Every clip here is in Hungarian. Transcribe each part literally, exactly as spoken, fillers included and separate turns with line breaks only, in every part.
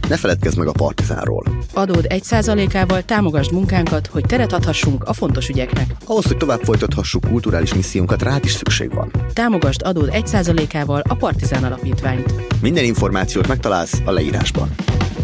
Ne feledkezz meg a Partizánról.
Adód egy százalékával támogasd munkánkat, hogy teret adhassunk a fontos ügyeknek.
Ahhoz, hogy tovább folytathassuk kulturális missziónkat, rád is szükség van.
Támogasd adód egy százalékával a Partizán Alapítványt.
Minden információt megtalálsz a leírásban.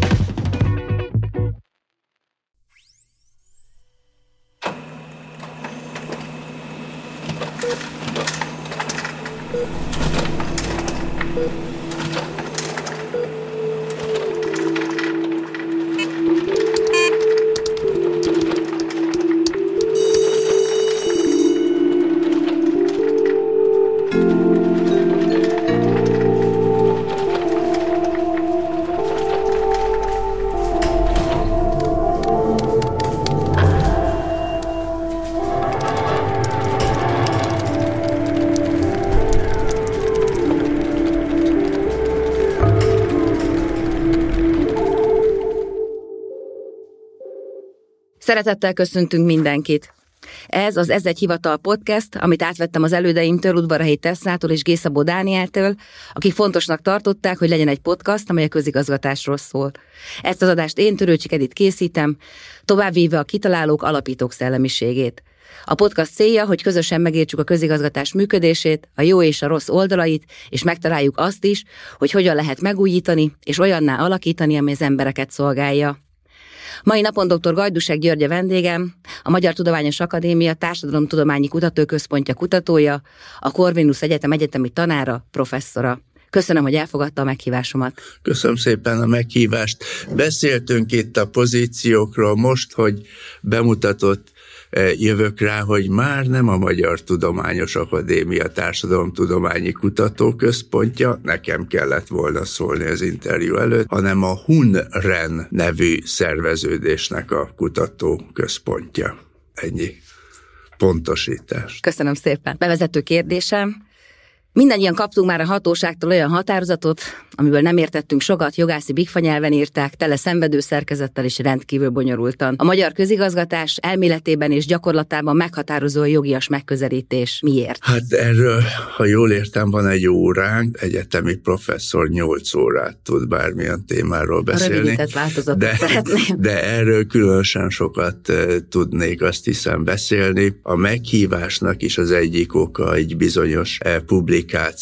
Szeretettel köszöntünk mindenkit! Ez az Ez egy hivatal podcast, amit átvettem az elődeimtől, Udvarahelyi Tesszától és Gészabó Dánieltől, akik fontosnak tartották, hogy legyen egy podcast, amely a közigazgatásról szól. Ezt az adást én, Törőcsik Edit készítem, továbbvíve a kitalálók, alapítók szellemiségét. A podcast célja, hogy közösen megértsük a közigazgatás működését, a jó és a rossz oldalait, és megtaláljuk azt is, hogy hogyan lehet megújítani és olyanná alakítani, ami az embereket szolgálja. Mai napon dr. Gajdusek György a vendégem, a Magyar Tudományos Akadémia Társadalomtudományi Kutatóközpontja kutatója, a Corvinus Egyetem egyetemi tanára, professzora. Köszönöm, hogy elfogadta a meghívásomat.
Köszönöm szépen a meghívást. Beszéltünk itt a pozíciókról, most, hogy bemutatott, jövök rá, hogy már nem a Magyar Tudományos Akadémia Társadalomtudományi Kutatóközpontja, nekem kellett volna szólni az interjú előtt, hanem a HUNREN nevű szerveződésnek a kutatóközpontja. Ennyi pontosítás.
Köszönöm szépen. Bevezető kérdésem. Mindannyian kaptunk már a hatóságtól olyan határozatot, amiből nem értettünk sokat, jogászi bigfa nyelven írták, tele szenvedő szerkezettel és rendkívül bonyolultan. A magyar közigazgatás elméletében és gyakorlatában meghatározó a jogias megközelítés. Miért?
Hát erről, ha jól értem, van egy óránk, egyetemi professzor nyolc órát tud bármilyen témáról beszélni.
A rövidített változatot
de,
szeretném.
De erről különösen sokat tudnék, azt hiszem, beszélni. A meghívásnak is az egyik oka egy bizonyos publikáció,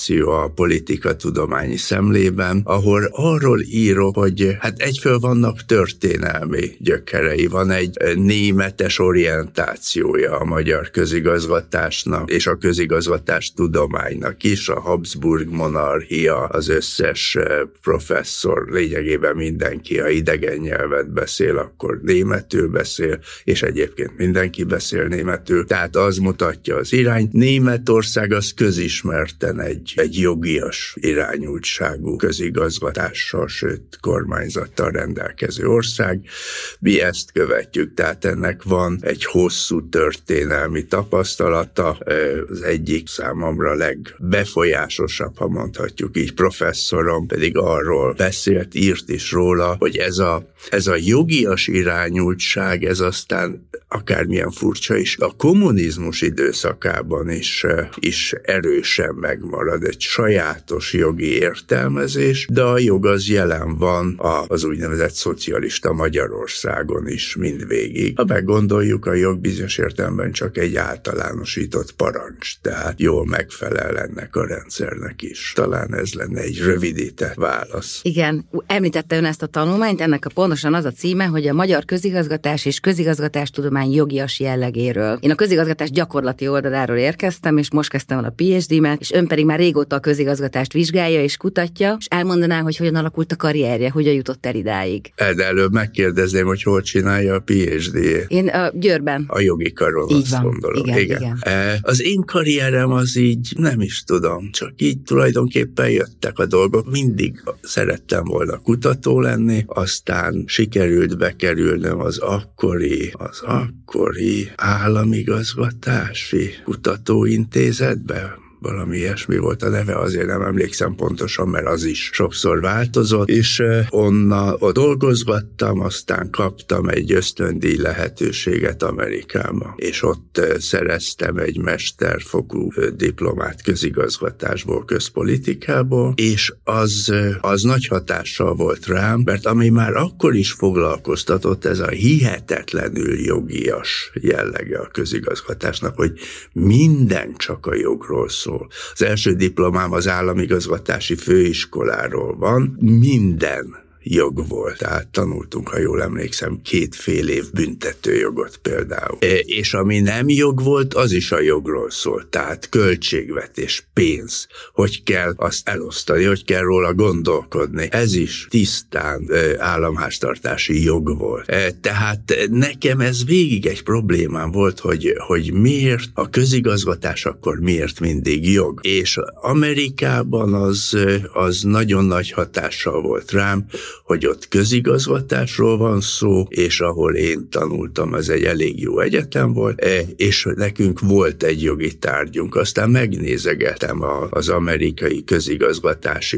a politikatudományi szemlében, ahol arról írok, hogy hát egyföl vannak történelmi gyökerei, van egy németes orientációja a magyar közigazgatásnak, és a közigazgatás tudománynak is, a Habsburg monarchia, az összes professzor, lényegében mindenki, ha idegen nyelvet beszél, akkor németül beszél, és egyébként mindenki beszél németül, tehát az mutatja az irány. Németország az közismert Egy, egy jogias irányultságú közigazgatással, sőt kormányzattal rendelkező ország. Mi ezt követjük, tehát ennek van egy hosszú történelmi tapasztalata. Az egyik számomra legbefolyásosabb, ha mondhatjuk így, professzorom pedig arról beszélt, írt is róla, hogy ez a, ez a jogias irányultság, ez aztán akármilyen furcsa is, a kommunizmus időszakában is, is erősen megmarad egy sajátos jogi értelmezés, de a jog az jelen van az úgynevezett szocialista Magyarországon is mindvégig. Ha meggondoljuk, a jog bizonyos értelemben csak egy általánosított parancs, tehát jól megfelel ennek a rendszernek is. Talán ez lenne egy rövidített válasz.
Igen, említette ön ezt a tanulmányt, ennek a pontosan az a címe, hogy a magyar közigazgatás és közigazgatástudomány jogias jellegéről. Én a közigazgatás gyakorlati oldaláról érkeztem, és most kezdtem el a pé há dé-met, és ön pedig már régóta a közigazgatást vizsgálja és kutatja, és elmondaná, hogy hogyan alakult a karrierje, hogyan jutott el idáig.
De előbb megkérdezném, hogy hol csinálja a pé há dé-jét.
Én a Győrben.
A jogi karon,
így
azt
van.
gondolom.
Igen,
igen.
igen.
Az én karrierem az így nem is tudom, csak így tulajdonképpen jöttek a dolgok. Mindig szerettem volna kutató lenni, aztán sikerült bekerülnöm az akkori, az akkori államigazgatási kutatóintézetbe, valami ilyesmi volt a neve, azért nem emlékszem pontosan, mert az is sokszor változott, és onnan ott dolgozgattam, aztán kaptam egy ösztöndíj lehetőséget Amerikába, és ott szereztem egy mesterfokú diplomát közigazgatásból, közpolitikából, és az, az nagy hatással volt rám, mert ami már akkor is foglalkoztatott, ez a hihetetlenül jogias jellege a közigazgatásnak, hogy minden csak a jogról szól. Az első diplomám az államigazgatási főiskoláról van, minden jog volt. Tehát tanultunk, ha jól emlékszem, két fél év büntetőjogot például. E, és ami nem jog volt, az is a jogról szólt. Tehát költségvetés, pénz, hogy kell azt elosztani, hogy kell róla gondolkodni. Ez is tisztán e, államháztartási jog volt. E, tehát nekem ez végig egy problémám volt, hogy, hogy miért a közigazgatás akkor miért mindig jog. És Amerikában az, az nagyon nagy hatással volt rám, hogy ott közigazgatásról van szó, és ahol én tanultam, az egy elég jó egyetem volt, és nekünk volt egy jogi tárgyunk. Aztán megnézegetem az amerikai közigazgatási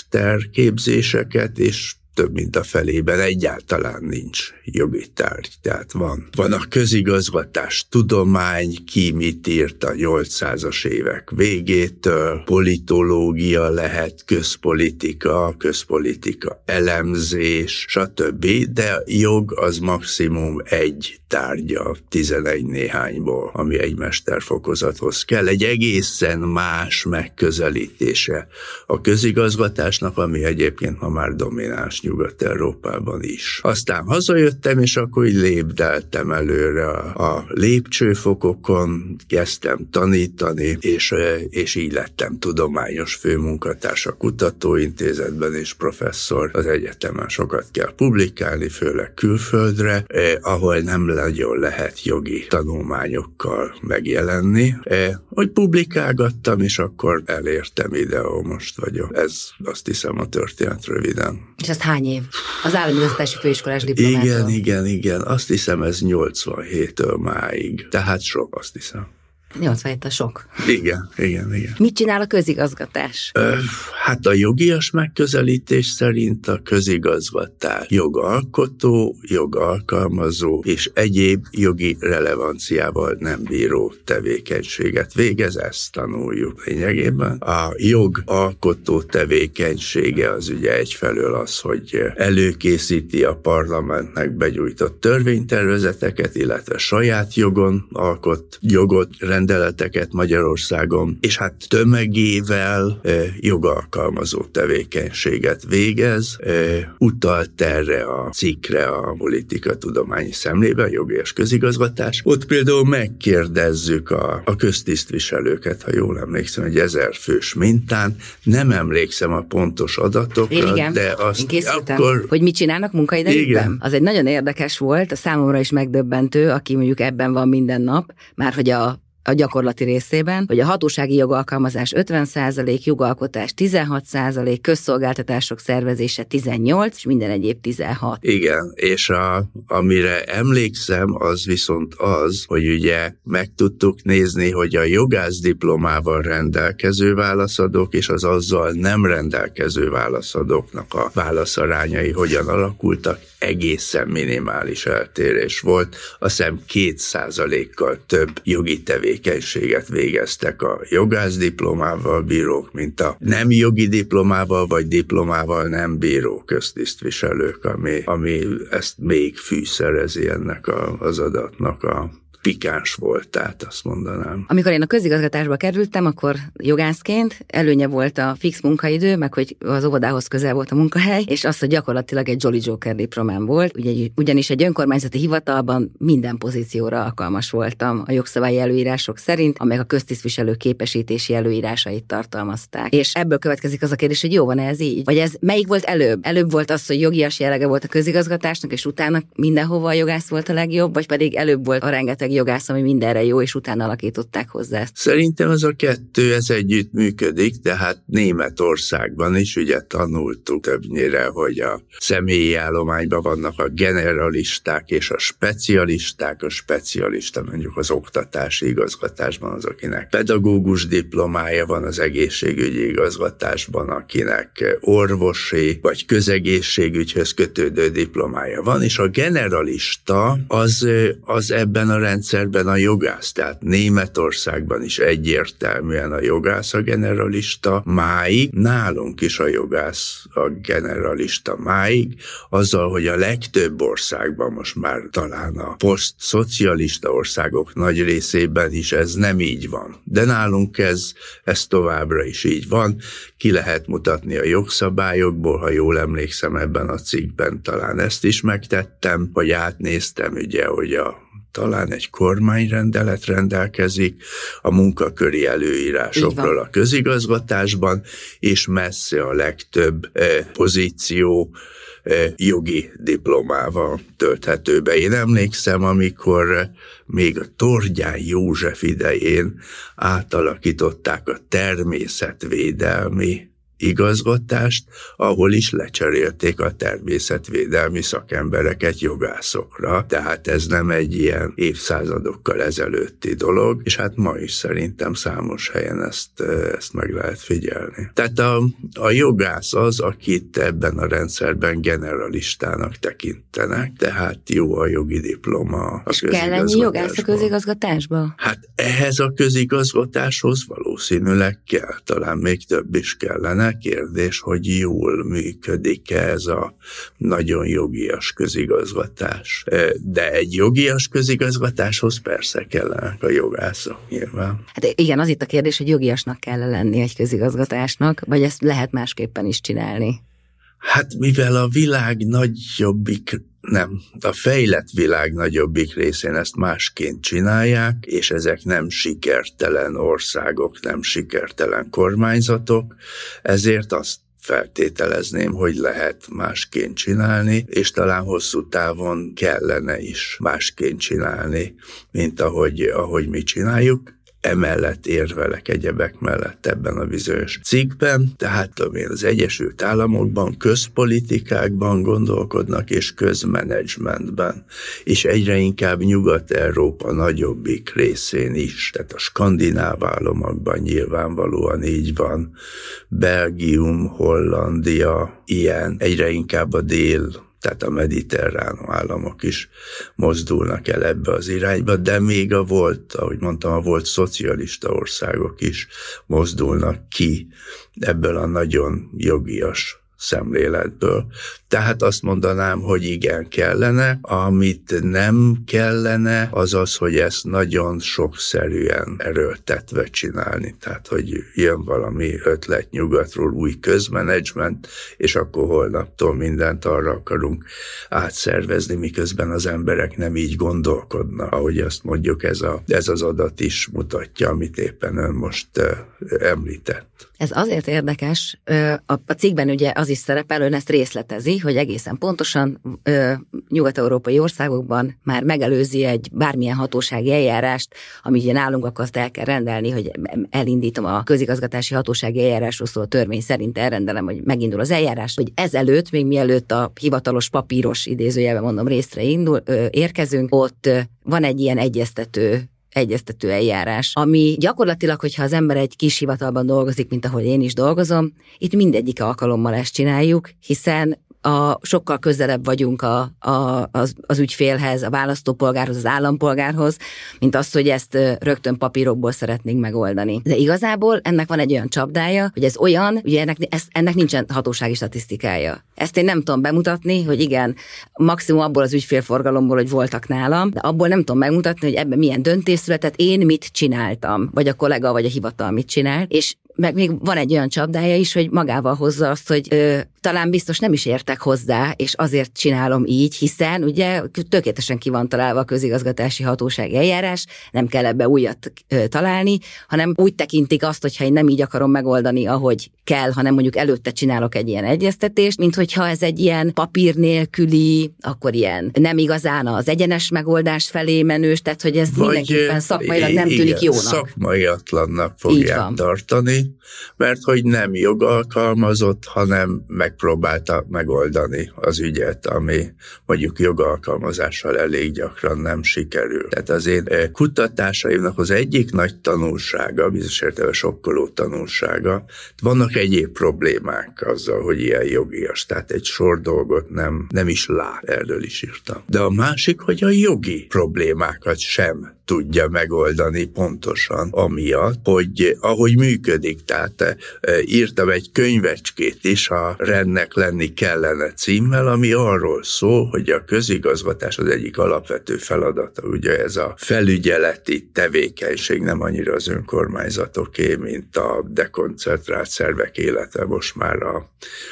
mesterképzéseket, és több mint a felében egyáltalán nincs jogi tárgy. Tehát van. Van a közigazgatás tudomány, ki mit írt a nyolcszázas évek végétől, politológia lehet, közpolitika, közpolitika elemzés, stb. De jog az maximum egy tárgya tizenegy néhányból, ami egy mesterfokozathoz kell. Egy egészen más megközelítése a közigazgatásnak, ami egyébként ma már domináns Nyugat-Európában is. Aztán hazajöttem, és akkor így lépdeltem előre a, a lépcsőfokokon, kezdtem tanítani, és, és így lettem tudományos főmunkatárs a kutatóintézetben, és professzor az egyetemen. Sokat kell publikálni, főleg külföldre, eh, ahol nem nagyon lehet jogi tanulmányokkal megjelenni. Eh, hogy publikálgattam, és akkor elértem ide, ahol most vagyok. Ez azt hiszem a történet röviden.
És ezt hány év? Az államigazgatási főiskolás diplomától.
Igen, igen, igen. Azt hiszem ez nyolcvanhéttől máig. Tehát sok, azt hiszem.
nyolcvanhét a sok.
Igen, igen, igen.
Mit csinál a közigazgatás?
Ö, hát a jogias megközelítés szerint a közigazgatás jogalkotó, jogalkalmazó és egyéb jogi relevanciával nem bíró tevékenységet végez, ezt tanuljuk lényegében. A jogalkotó tevékenysége az ugye egyfelől az, hogy előkészíti a parlamentnek begyújtott törvénytervezeteket, illetve saját jogon alkot jogot, rendeleteket Magyarországon, és hát tömegével e, jogalkalmazó tevékenységet végez. E, utalt erre a cikkre a politikatudományi szemlében, jogi és közigazgatás. Ott például megkérdezzük a, a köztisztviselőket, ha jól emlékszem, egy ezer fős mintán. Nem emlékszem a pontos adatokra,
igen,
de azt akkor...
Hogy mit csinálnak munkaidejükben? Az egy nagyon érdekes volt, a számomra is megdöbbentő, aki mondjuk ebben van minden nap, már hogy a a gyakorlati részében, hogy a hatósági jogalkalmazás ötven százalék, jogalkotás tizenhat százalék, közszolgáltatások szervezése tizennyolc, és minden egyéb tizenhat.
Igen, és a, amire emlékszem, az viszont az, hogy ugye meg tudtuk nézni, hogy a jogász diplomával rendelkező válaszadók és az azzal nem rendelkező válaszadóknak a válaszarányai hogyan alakultak, egészen minimális eltérés volt. Azt hiszem két százalékkal több jogi tevékenységet végeztek a jogász diplomával bírók, mint a nem jogi diplomával vagy diplomával nem bíró köztisztviselők, ami, ami ezt még fűszerezi ennek a, az adatnak a pikáns volt, tehát azt mondanám.
Amikor én a közigazgatásba kerültem, akkor jogászként előnye volt a fix munkaidő, meg hogy az óvodához közel volt a munkahely, és az, hogy gyakorlatilag egy Jolly Joker diplomám volt, ugye, ugyanis egy önkormányzati hivatalban minden pozícióra alkalmas voltam a jogszabályi előírások szerint, amelyek a köztisztviselő képesítési előírásait tartalmazták. És ebből következik az a kérdés, hogy jó, van ez így? Vagy ez melyik volt előbb? Előbb volt az, hogy jogias jellege volt a közigazgatásnak, és utána mindenhova a jogász volt a legjobb, vagy pedig előbb volt a rengeteg jogász, ami mindenre jó, és utána alakították hozzá ezt?
Szerintem ez a kettő, ez együtt működik, tehát Németországban is ugye tanultuk többnyire, hogy a személyi állományban vannak a generalisták és a specialisták. A specialista mondjuk az oktatási igazgatásban az, akinek pedagógus diplomája van, az egészségügyi igazgatásban, akinek orvosi vagy közegészségügyhöz kötődő diplomája van, és a generalista az, az ebben a rendszerben a jogász. Tehát Németországban is egyértelműen a jogász a generalista, máig, nálunk is a jogász a generalista máig, azzal, hogy a legtöbb országban most már talán a posztszocialista országok nagy részében is ez nem így van. De nálunk ez, ez továbbra is így van. Ki lehet mutatni a jogszabályokból, ha jól emlékszem, ebben a cikkben talán ezt is megtettem, hogy átnéztem ugye, hogy a talán egy kormányrendelet rendelkezik a munkaköri előírásokról a közigazgatásban, és messze a legtöbb eh, pozíció eh, jogi diplomával tölthető be. Én emlékszem, amikor még a Tordján József idején átalakították a természetvédelmi igazgatást, ahol is lecserélték a természetvédelmi szakembereket jogászokra. Tehát ez nem egy ilyen évszázadokkal ezelőtti dolog, és hát ma is szerintem számos helyen ezt, ezt meg lehet figyelni. Tehát a, a jogász az, akit ebben a rendszerben generalistának tekintenek, tehát jó a jogi diploma a közigazgatásban.
Kell ennyi jogász a közigazgatásba?
Hát ehhez a közigazgatáshoz valószínűleg kell, talán még több is kellene. Kérdés, hogy jól működik ez a nagyon jogias közigazgatás. De egy jogias közigazgatáshoz persze kellenek a jogászok nyilván.
Hát igen, az itt a kérdés, hogy jogiasnak kell lenni egy közigazgatásnak, vagy ezt lehet másképpen is csinálni?
Hát mivel a világ nagyobbik Nem, a fejlett világ nagyobbik részén ezt másként csinálják, és ezek nem sikertelen országok, nem sikertelen kormányzatok, ezért azt feltételezném, hogy lehet másként csinálni, és talán hosszú távon kellene is másként csinálni, mint ahogy, ahogy mi csináljuk. Emellett érvelek egyebek mellett ebben a bizonyos cikkben, tehát tudom én, az Egyesült Államokban közpolitikákban gondolkodnak, és közmenedzsmentben, és egyre inkább Nyugat-Európa nagyobbik részén is, tehát a skandináv államokban nyilvánvalóan így van, Belgium, Hollandia, ilyen, egyre inkább a dél, tehát a mediterrán államok is mozdulnak el ebbe az irányba, de még a volt, ahogy mondtam, a volt szocialista országok is mozdulnak ki ebből a nagyon jogias szemléletből. Tehát azt mondanám, hogy igen, kellene. Amit nem kellene, az az, hogy ezt nagyon sokszerűen erőltetve csinálni. Tehát, hogy jön valami ötlet nyugatról, új közmenedzsment, és akkor holnaptól mindent arra akarunk átszervezni, miközben az emberek nem így gondolkodnak. Ahogy azt mondjuk, ez, a, ez az adat is mutatja, amit éppen ön most uh, említett.
Ez azért érdekes, a, a cikkben ugye az is szerepel, ön ezt részletezi, hogy egészen pontosan ö, nyugat-európai országokban már megelőzi egy bármilyen hatósági eljárást, amit ugye nálunk akkor azt el kell rendelni, hogy elindítom a közigazgatási hatósági eljárásról szóló törvény szerint elrendelem, hogy megindul az eljárás, hogy ezelőtt, még mielőtt a hivatalos papíros idézőjelben mondom részre indul, ö, érkezünk, ott ö, van egy ilyen egyeztető egyeztető eljárás, ami gyakorlatilag, hogyha az ember egy kis hivatalban dolgozik, mint ahogy én is dolgozom, itt mindegyik alkalommal ezt csináljuk, hiszen a, sokkal közelebb vagyunk a, a, az, az ügyfélhez, a választópolgárhoz, az állampolgárhoz, mint az, hogy ezt rögtön papírokból szeretnénk megoldani. De igazából ennek van egy olyan csapdája, hogy ez olyan, ugye ennek, ez, ennek nincsen hatósági statisztikája. Ezt én nem tudom bemutatni, hogy igen, maximum abból az ügyfélforgalomból, hogy voltak nálam, de abból nem tudom megmutatni, hogy ebben milyen döntés született, én mit csináltam, vagy a kollega, vagy a hivatal mit csinál, és meg még van egy olyan csapdája is, hogy magával hozza azt, hogy ö, talán biztos nem is értek hozzá, és azért csinálom így, hiszen ugye tökéletesen ki van találva a közigazgatási hatóság eljárás, nem kell ebbe újat ö, találni, hanem úgy tekintik azt, hogyha én nem így akarom megoldani, ahogy kell, hanem mondjuk előtte csinálok egy ilyen egyeztetést, mint hogyha ez egy ilyen papír nélküli, akkor ilyen nem igazán az egyenes megoldás felé menős, tehát hogy ez vagy mindenképpen szakmailag nem igen, tűnik jónak.
Szakmaiatlannak fogják tartani, mert hogy nem jogalkalmazott, hanem megpróbálta megoldani az ügyet, ami mondjuk jogalkalmazással elég gyakran nem sikerül. Tehát az én kutatásaimnak az egyik nagy tanulsága, bizonyos értelemben sokkoló tanulsága, vannak egyéb problémák azzal, hogy ilyen jogias, tehát egy sor dolgot nem, nem is lát, erről is írtam. De a másik, hogy a jogi problémákat sem tudja megoldani pontosan, amiatt, hogy ahogy működik, tehát e, írtam egy könyvecskét is, a Rendnek lenni kellene címmel, ami arról szól, hogy a közigazgatás az egyik alapvető feladata, ugye ez a felügyeleti tevékenység, nem annyira az önkormányzatoké, mint a dekoncentrált szervek élete most már a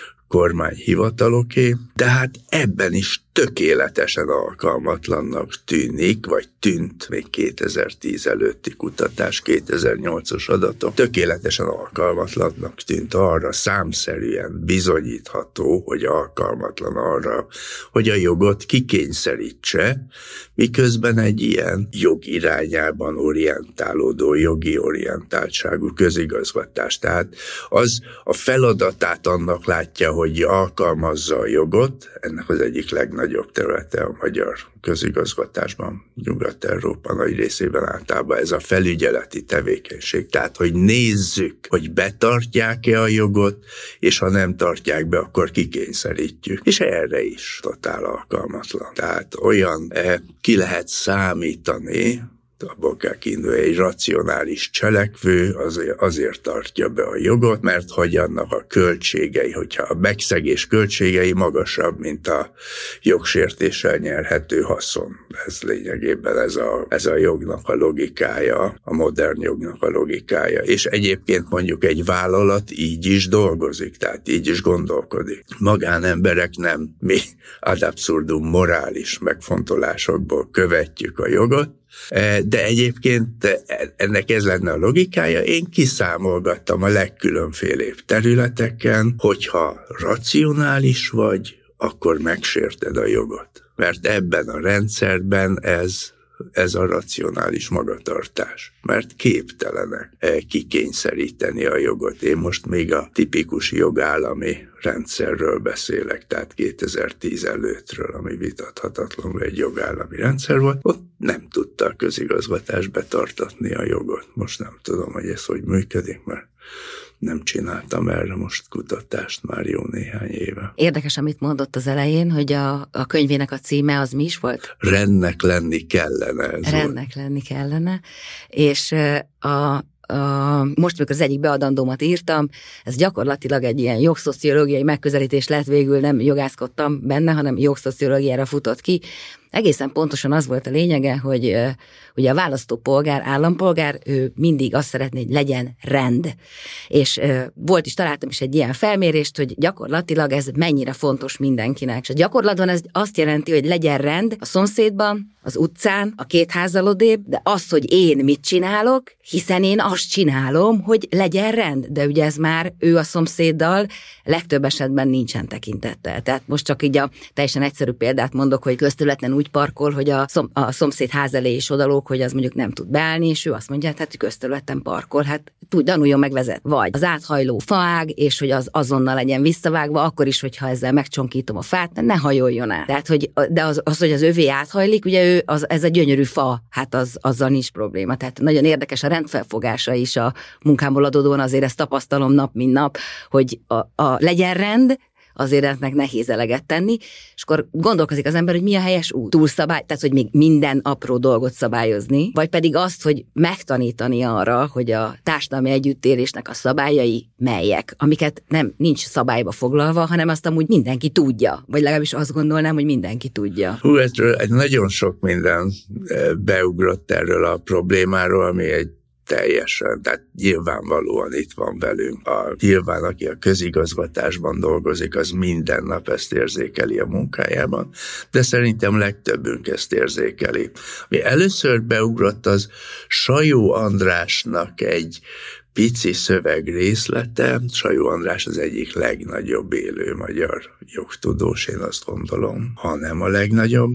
kormányhivataloké, de hát ebben is tökéletesen alkalmatlannak tűnik, vagy tűnt még kétezer-tíz előtti kutatás, kétezer-nyolcas adatok, tökéletesen alkalmatlannak tűnt arra, számszerűen bizonyítható, hogy alkalmatlan arra, hogy a jogot kikényszerítse, miközben egy ilyen jog irányában orientálódó, jogi orientáltságú közigazgatás. Tehát az a feladatát annak látja, hogy alkalmazza a jogot, ennek az egyik legnagyobb területe a magyar közigazgatásban, Nyugat-Európa nagy részében általában ez a felügyeleti tevékenység. Tehát, hogy nézzük, hogy betartják-e a jogot, és ha nem tartják be, akkor kikényszerítjük. És erre is totál alkalmatlan. Tehát olyan eh, ki lehet számítani, abból kell kiindulni, egy racionális cselekvő azért, azért tartja be a jogot, mert hogy annak a költségei, hogyha a megszegés költségei magasabb, mint a jogsértéssel nyerhető haszon. Ez lényegében ez a, ez a jognak a logikája, a modern jognak a logikája. És egyébként mondjuk egy vállalat így is dolgozik, tehát így is gondolkodik. Magánemberek nem, mi ad absurdum morális megfontolásokból követjük a jogot, de egyébként ennek ez lenne a logikája. Én kiszámolgattam a legkülönfélébb területeken, hogyha racionális vagy, akkor megsérted a jogot. Mert ebben a rendszerben ez, ez a racionális magatartás. Mert képtelenek kikényszeríteni a jogot. Én most még a tipikus jogállami rendszerről beszélek, tehát kétezer-tíz előttről, ami vitathatatlanul egy jogállami rendszer volt, ott nem tudta a közigazgatás betartatni a jogot. Most nem tudom, hogy ez hogy működik, mert nem csináltam erre most kutatást már jó néhány éve.
Érdekes, amit mondott az elején, hogy a, a könyvének a címe az mi is volt?
Rendnek lenni kellene. Ez
Rendnek volt. lenni kellene, és a A, most, amikor az egyik beadandómat írtam, ez gyakorlatilag egy ilyen jogszociológiai megközelítés lett, végül nem jogászkodtam benne, hanem jogszociológiára futott ki. Egészen pontosan az volt a lényege, hogy ugye a választópolgár, állampolgár, ő mindig azt szeretné, hogy legyen rend. És volt is, találtam is egy ilyen felmérést, hogy gyakorlatilag ez mennyire fontos mindenkinek. És a gyakorlatban ez azt jelenti, hogy legyen rend a szomszédban, az utcán, a két házzal odébb, de az, hogy én mit csinálok, hiszen én azt csinálom, hogy legyen rend. De ugye ez már ő a szomszéddal legtöbb esetben nincsen tekintettel. Tehát most csak így a teljesen egyszerű példát mondok, hogy közterületen úgy parkol, hogy a, szom, a szomszéd ház elé is odalók, hogy az mondjuk nem tud beállni, és ő azt mondja, hát közterületen parkol, hát tud, tanuljon meg vezet. Vagy az áthajló faág, és hogy az azonnal legyen visszavágva, akkor is, hogyha ezzel megcsonkítom a fát, ne hajoljon át. Tehát, hogy, de az, az, hogy az övé áthajlik, ugye ő, az, ez a gyönyörű fa, hát az, azzal nincs probléma. Tehát nagyon érdekes a rendfelfogása is a munkámból adódóan, azért ezt tapasztalom nap, mint nap, hogy a, a legyen rend, azért ennek nehéz eleget tenni, és akkor gondolkozik az ember, hogy mi a helyes út. Túlszabály, tehát hogy még minden apró dolgot szabályozni, vagy pedig azt, hogy megtanítani arra, hogy a társadalmi együttélésnek a szabályai melyek, amiket nem nincs szabályba foglalva, hanem azt amúgy mindenki tudja, vagy legalábbis azt gondolnám, hogy mindenki tudja.
Hú, ez nagyon sok minden beugrott erről a problémáról, ami egy teljesen, tehát nyilvánvalóan itt van velünk. A, nyilván, aki a közigazgatásban dolgozik, az minden nap ezt érzékeli a munkájában, de szerintem legtöbbünk ezt érzékeli. Mi először beugrott, az Sajó Andrásnak egy pici szövegrészlete. Sajó András az egyik legnagyobb élő magyar jogtudós, én azt gondolom, ha nem a legnagyobb.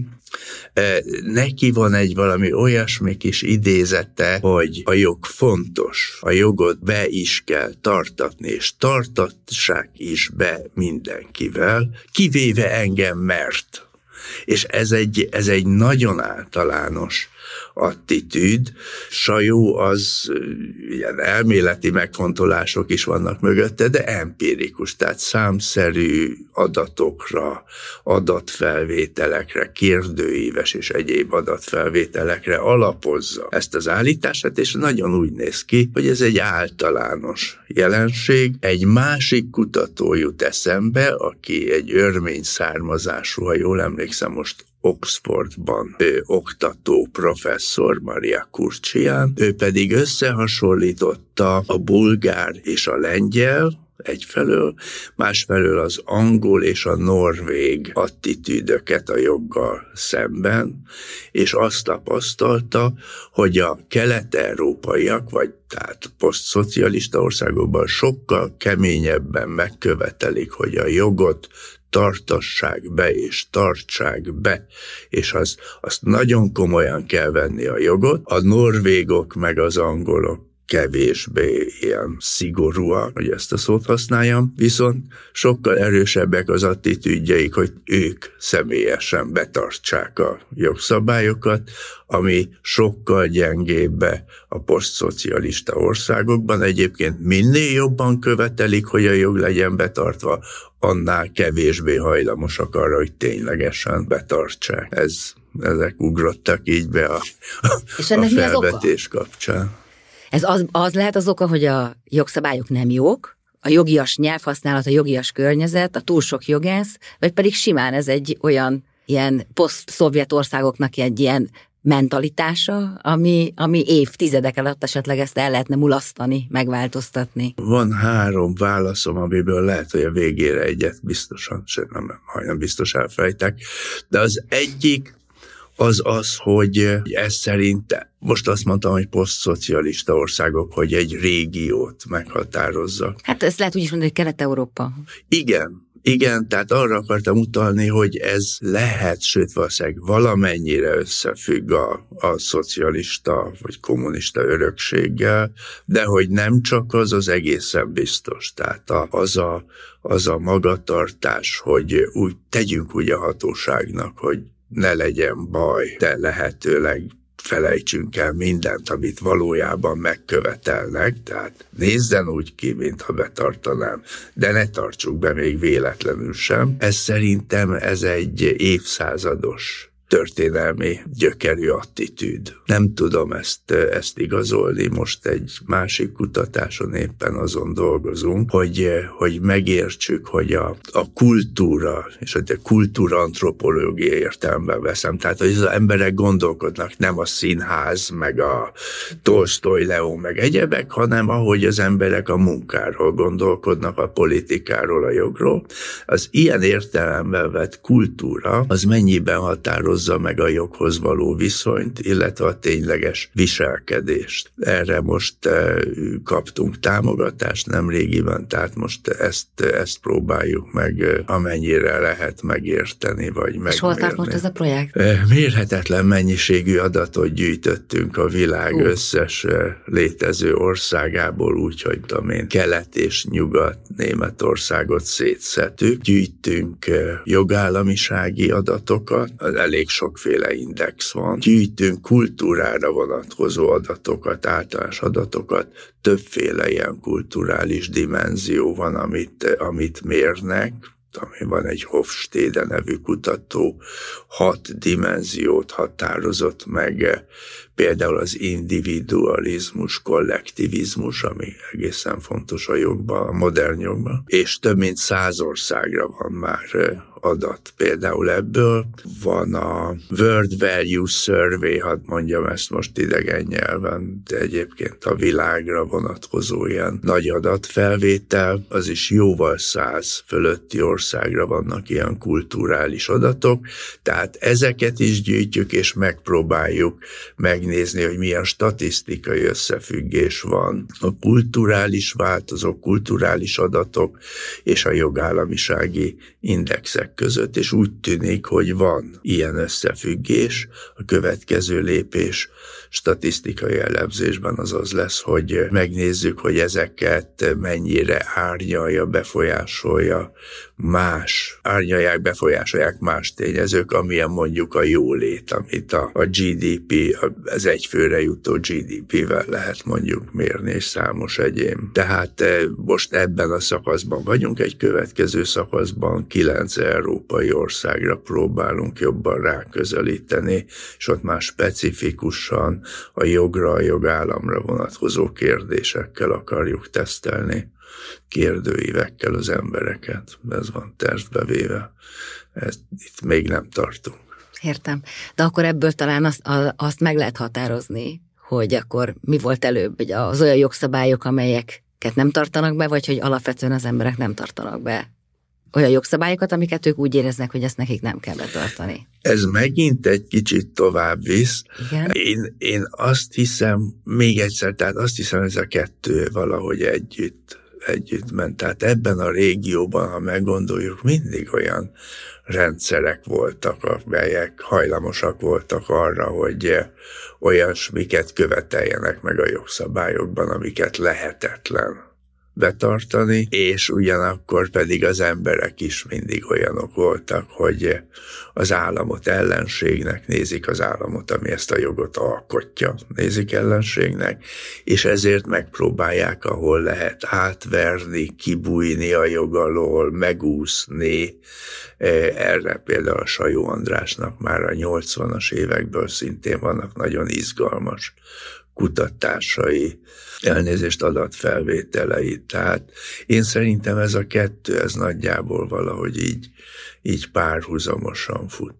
Neki van egy valami olyasmi kis idézete, hogy a jog fontos, a jogot be is kell tartatni, és tartassák is be mindenkivel, kivéve engem, mert. És ez egy, ez egy nagyon általános attitűd. Sajó az, ilyen elméleti megfontolások is vannak mögötte, de empirikus, tehát számszerű adatokra, adatfelvételekre, kérdőíves és egyéb adatfelvételekre alapozza ezt az állítását, és nagyon úgy néz ki, hogy ez egy általános jelenség. Egy másik kutató jut eszembe, aki egy örmény származású, ha jól emlékszem, most Oxfordban ő, oktató professzor, Maria Kurcsián, ő pedig összehasonlította a bulgár és a lengyel egyfelől, másfelől az angol és a norvég attitűdöket a joggal szemben, és azt tapasztalta, hogy a kelet-európaiak, vagy tehát posztszocialista országokban sokkal keményebben megkövetelik, hogy a jogot tartassák be, és tartsák be, és az, azt nagyon komolyan kell venni a jogot. A norvégok meg az angolok kevésbé ilyen szigorúak, hogy ezt a szót használjam, viszont sokkal erősebbek az attitűdjeik, hogy ők személyesen betartsák a jogszabályokat, ami sokkal gyengébb a posztszocialista országokban. Egyébként minél jobban követelik, hogy a jog legyen betartva, annál kevésbé hajlamosak arra, hogy ténylegesen betartsák. Ez, ezek ugrottak így be a,
És
a felvetés kapcsán.
Ez az, az lehet az oka, hogy a jogszabályok nem jók, a jogias nyelvhasználat, a jogias környezet, a túl sok jogász, vagy pedig simán ez egy olyan ilyen poszt-szovjet országoknak egy ilyen mentalitása, ami, ami évtizedek alatt esetleg ezt el lehetne mulasztani, megváltoztatni.
Van három válaszom, amiből lehet, hogy a végére egyet biztosan, sőt nem, majdnem biztos elfejtek, de az egyik az az, hogy ez szerint, most azt mondtam, hogy posztszocialista országok, hogy egy régiót meghatározzak.
Hát ezt lehet úgy is mondani, hogy Kelet-Európa.
Igen. Igen, tehát arra akartam utalni, hogy ez lehet, sőt valószínűleg valamennyire összefügg a, a szocialista vagy kommunista örökséggel, de hogy nem csak az, az egészen biztos. Tehát a, az, a, az a magatartás, hogy úgy tegyünk úgy a hatóságnak, hogy ne legyen baj, de lehetőleg felejtsünk el mindent, amit valójában megkövetelnek, tehát nézzen úgy ki, mintha betartanám, de ne tartsuk be még véletlenül sem. Ez szerintem ez egy évszázados történelmi gyökerű attitűd. Nem tudom ezt, ezt igazolni, most egy másik kutatáson éppen azon dolgozunk, hogy, hogy megértsük, hogy a, a kultúra, és a kultúra antropológia értelemben veszem, tehát hogy az emberek gondolkodnak, nem a színház, meg a Tolsztoj León, meg egyebek, hanem ahogy az emberek a munkáról gondolkodnak, a politikáról, a jogról. Az ilyen értelemben vett kultúra, az mennyiben határoz meg a joghoz való viszonyt, illetve a tényleges viselkedést. Erre most e, kaptunk támogatást nemrégiben, tehát most ezt, ezt próbáljuk meg, amennyire lehet megérteni, vagy megmérni. És
hol tart most ez a projekt?
Mérhetetlen mennyiségű adatot gyűjtöttünk a világ uh. összes létező országából, úgyhogy tudom én, Kelet és Nyugat Németországot szétszedtük, gyűjtünk jogállamisági adatokat, elég sokféle index van. Gyűjtünk kultúrára vonatkozó adatokat, általános adatokat, többféle ilyen kulturális dimenzió van, amit, amit mérnek. Ami van egy Hofstede nevű kutató, hat dimenziót határozott meg például az individualizmus, kollektivizmus, ami egészen fontos a jogban, a modern jogban, és több mint száz országra van már adat. Például ebből van a World Value Survey, hadd mondjam ezt most idegen nyelven, de egyébként a világra vonatkozó ilyen nagy adatfelvétel, az is jóval száz fölötti országra vannak ilyen kulturális adatok, tehát ezeket is gyűjtjük, és megpróbáljuk megnézni, hogy milyen statisztikai összefüggés van a kulturális változók, kulturális adatok és a jogállamisági indexek között, és úgy tűnik, hogy van ilyen összefüggés. A következő lépés statisztikai elemzésben az az lesz, hogy megnézzük, hogy ezeket mennyire árnyalja, befolyásolja más, árnyalják, befolyásolják más tényezők, amilyen mondjuk a jólét, amit a, a gé dé pé, az egyfőre jutó gé dé pével lehet mondjuk mérni, és számos egyéb. Tehát most ebben a szakaszban vagyunk, egy következő szakaszban kilenc európai országra próbálunk jobban ráközelíteni, és ott már specifikusan a jogra, a jogállamra vonatkozó kérdésekkel akarjuk tesztelni, kérdőívekkel az embereket. Ez van tervbe véve. Ezt itt még nem tartunk.
Értem. De akkor ebből talán azt, azt meg lehet határozni, hogy akkor mi volt előbb, hogy az olyan jogszabályok, amelyeket nem tartanak be, vagy hogy alapvetően az emberek nem tartanak be olyan jogszabályokat, amiket ők úgy éreznek, hogy ezt nekik nem kell betartani.
Ez megint egy kicsit tovább visz.
Igen.
Én, én azt hiszem, még egyszer, tehát azt hiszem, ez a kettő valahogy együtt, együtt ment. Tehát ebben a régióban, ha meggondoljuk, mindig olyan rendszerek voltak, amelyek hajlamosak voltak arra, hogy olyasmiket követeljenek meg a jogszabályokban, amiket lehetetlen betartani, és ugyanakkor pedig az emberek is mindig olyanok voltak, hogy az államot ellenségnek nézik, az államot, ami ezt a jogot alkotja, nézik ellenségnek, és ezért megpróbálják, ahol lehet átverni, kibújni a jog alól, megúszni. Erre például a Sajó Andrásnak már a nyolcvanas évekből szintén vannak nagyon izgalmas kutatásai, elnézést adatfelvételei. Tehát én szerintem ez a kettő, ez nagyjából valahogy így, így párhuzamosan fut.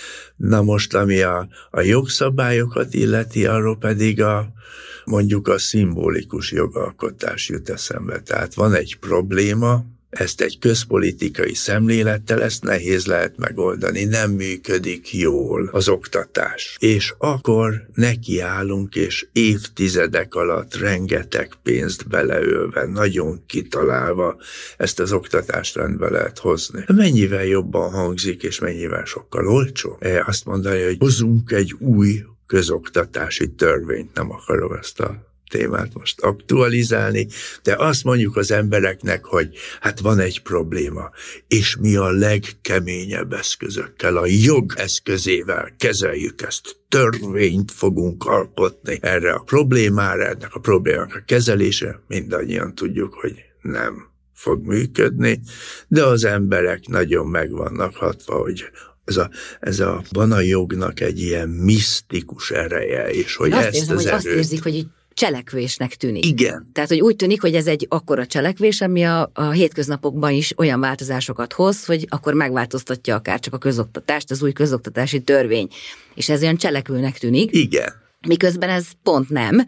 Na most, ami a, a jogszabályokat illeti, arról pedig a, mondjuk a szimbolikus jogalkotás jut eszembe. Tehát van egy probléma, ezt egy közpolitikai szemlélettel, ezt nehéz lehet megoldani, nem működik jól az oktatás. És akkor nekiállunk, és évtizedek alatt rengeteg pénzt beleölve, nagyon kitalálva ezt az oktatást rendbe lehet hozni. Mennyivel jobban hangzik, és mennyivel sokkal olcsó? Azt mondani, hogy hozunk egy új közoktatási törvényt, nem akarom ezt a témát most aktualizálni, de azt mondjuk az embereknek, hogy hát van egy probléma, és mi a legkeményebb eszközökkel, a jog eszközével kezeljük ezt, törvényt fogunk alkotni erre a problémára, ennek a problémának a kezelése, mindannyian tudjuk, hogy nem fog működni, de az emberek nagyon meg vannak hatva, hogy Ez a, ez a, van a jognak egy ilyen misztikus ereje, és hogy
azt
ezt
érzem,
az
hogy
erőt...
azt érzik, hogy így cselekvésnek tűnik.
Igen.
Tehát, hogy úgy tűnik, hogy ez egy akkora cselekvés, ami a, a hétköznapokban is olyan változásokat hoz, hogy akkor megváltoztatja akár csak a közoktatást, az új közoktatási törvény. És ez olyan cselekvőnek tűnik.
Igen.
Miközben ez pont nem.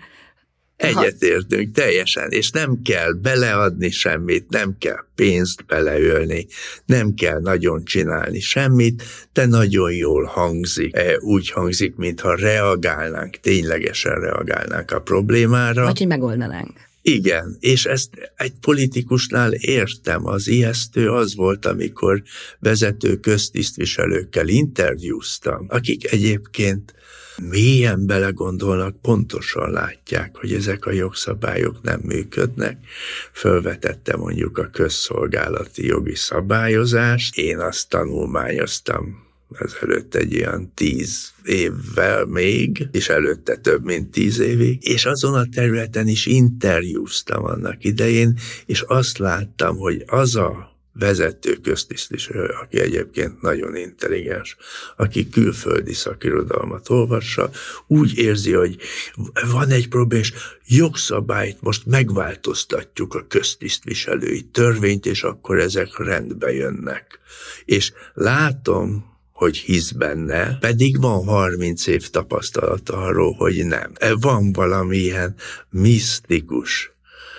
Egyetértünk teljesen, és nem kell beleadni semmit, nem kell pénzt beleölni, nem kell nagyon csinálni semmit, de nagyon jól hangzik. Úgy hangzik, mintha reagálnánk, ténylegesen reagálnánk a problémára.
Vagy, hogy megoldanánk.
Igen, és ezt egy politikusnál értem. Az ijesztő az volt, amikor vezető köztisztviselőkkel interjúztam, akik egyébként mélyen belegondolnak, pontosan látják, hogy ezek a jogszabályok nem működnek. Fölvetette mondjuk a közszolgálati jogi szabályozást. Én azt tanulmányoztam ezelőtt egy ilyen tíz évvel még, és előtte több mint tíz évig, és azon a területen is interjúztam annak idején, és azt láttam, hogy az a vezető köztisztviselő, aki egyébként nagyon intelligens, aki külföldi szakirodalmat olvassa, úgy érzi, hogy van egy probléma, és jogszabályt most megváltoztatjuk a köztisztviselői törvényt, és akkor ezek rendbe jönnek. És látom, hogy hisz benne, pedig van harminc év tapasztalat arról, hogy nem. Van valamilyen misztikus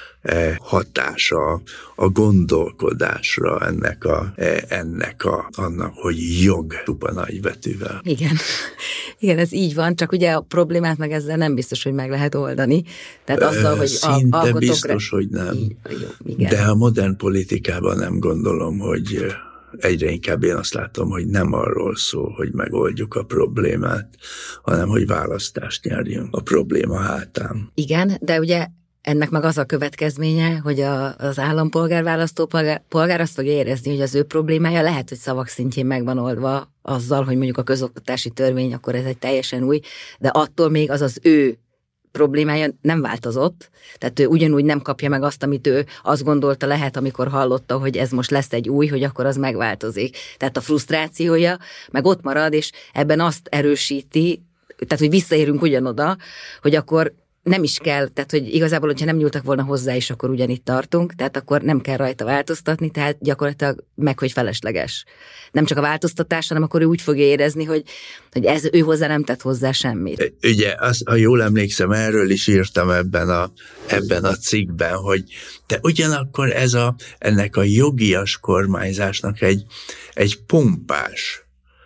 hatása a gondolkodásra ennek a, ennek a, annak, hogy jog tupa nagybetűvel.
Igen. Igen, ez így van, csak ugye a problémát meg ezzel nem biztos, hogy meg lehet oldani. Tehát azzal, hogy
Szinte
a, alkotókra...
biztos, hogy nem.
Jó, igen.
De a modern politikában nem gondolom, hogy egyre inkább én azt látom, hogy nem arról szól, hogy megoldjuk a problémát, hanem hogy választást nyerjünk a probléma hátán.
Igen, de ugye ennek meg az a következménye, hogy a, az állampolgár, választópolgár polgár azt fogja érezni, hogy az ő problémája lehet, hogy szavak szintjén meg van oldva azzal, hogy mondjuk a közoktatási törvény, akkor ez egy teljesen új, de attól még az az ő problémája nem változott, tehát ő ugyanúgy nem kapja meg azt, amit ő azt gondolta lehet, amikor hallotta, hogy ez most lesz egy új, hogy akkor az megváltozik. Tehát a frusztrációja meg ott marad, és ebben azt erősíti, tehát hogy visszaérünk ugyanoda, hogy akkor nem is kell, tehát hogy igazából, hogyha nem nyúltak volna hozzá is, akkor ugyanitt tartunk, tehát akkor nem kell rajta változtatni, tehát gyakorlatilag meg, hogy felesleges. Nem csak a változtatás, hanem akkor ő úgy fogja érezni, hogy, hogy ez ő hozzá nem tett hozzá semmit.
Ugye, az, ha jól emlékszem, erről is írtam ebben a, ebben a cikkben, hogy de ugyanakkor ez a, ennek a jogias kormányzásnak egy, egy pompás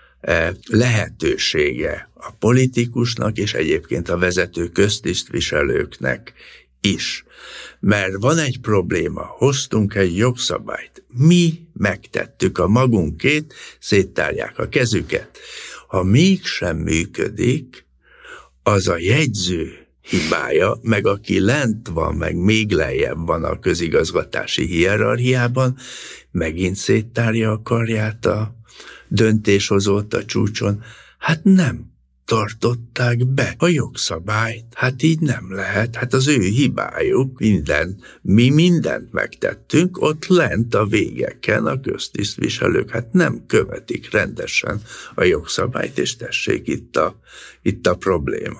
lehetősége a politikusnak és egyébként a vezető köztisztviselőknek is. Mert van egy probléma, hoztunk egy jogszabályt, mi megtettük a magunkét, széttárják a kezüket. Ha mégsem működik, az a jegyző hibája, meg aki lent van, meg még lejjebb van a közigazgatási hierarchiában, megint széttárja a karját a döntéshozót a csúcson. Hát nem tartották be a jogszabályt. Hát így nem lehet. Hát az ő hibájuk, minden, mi mindent megtettünk, ott lent a végeken a köztisztviselők hát nem követik rendesen a jogszabályt, és tessék itt a, itt a probléma.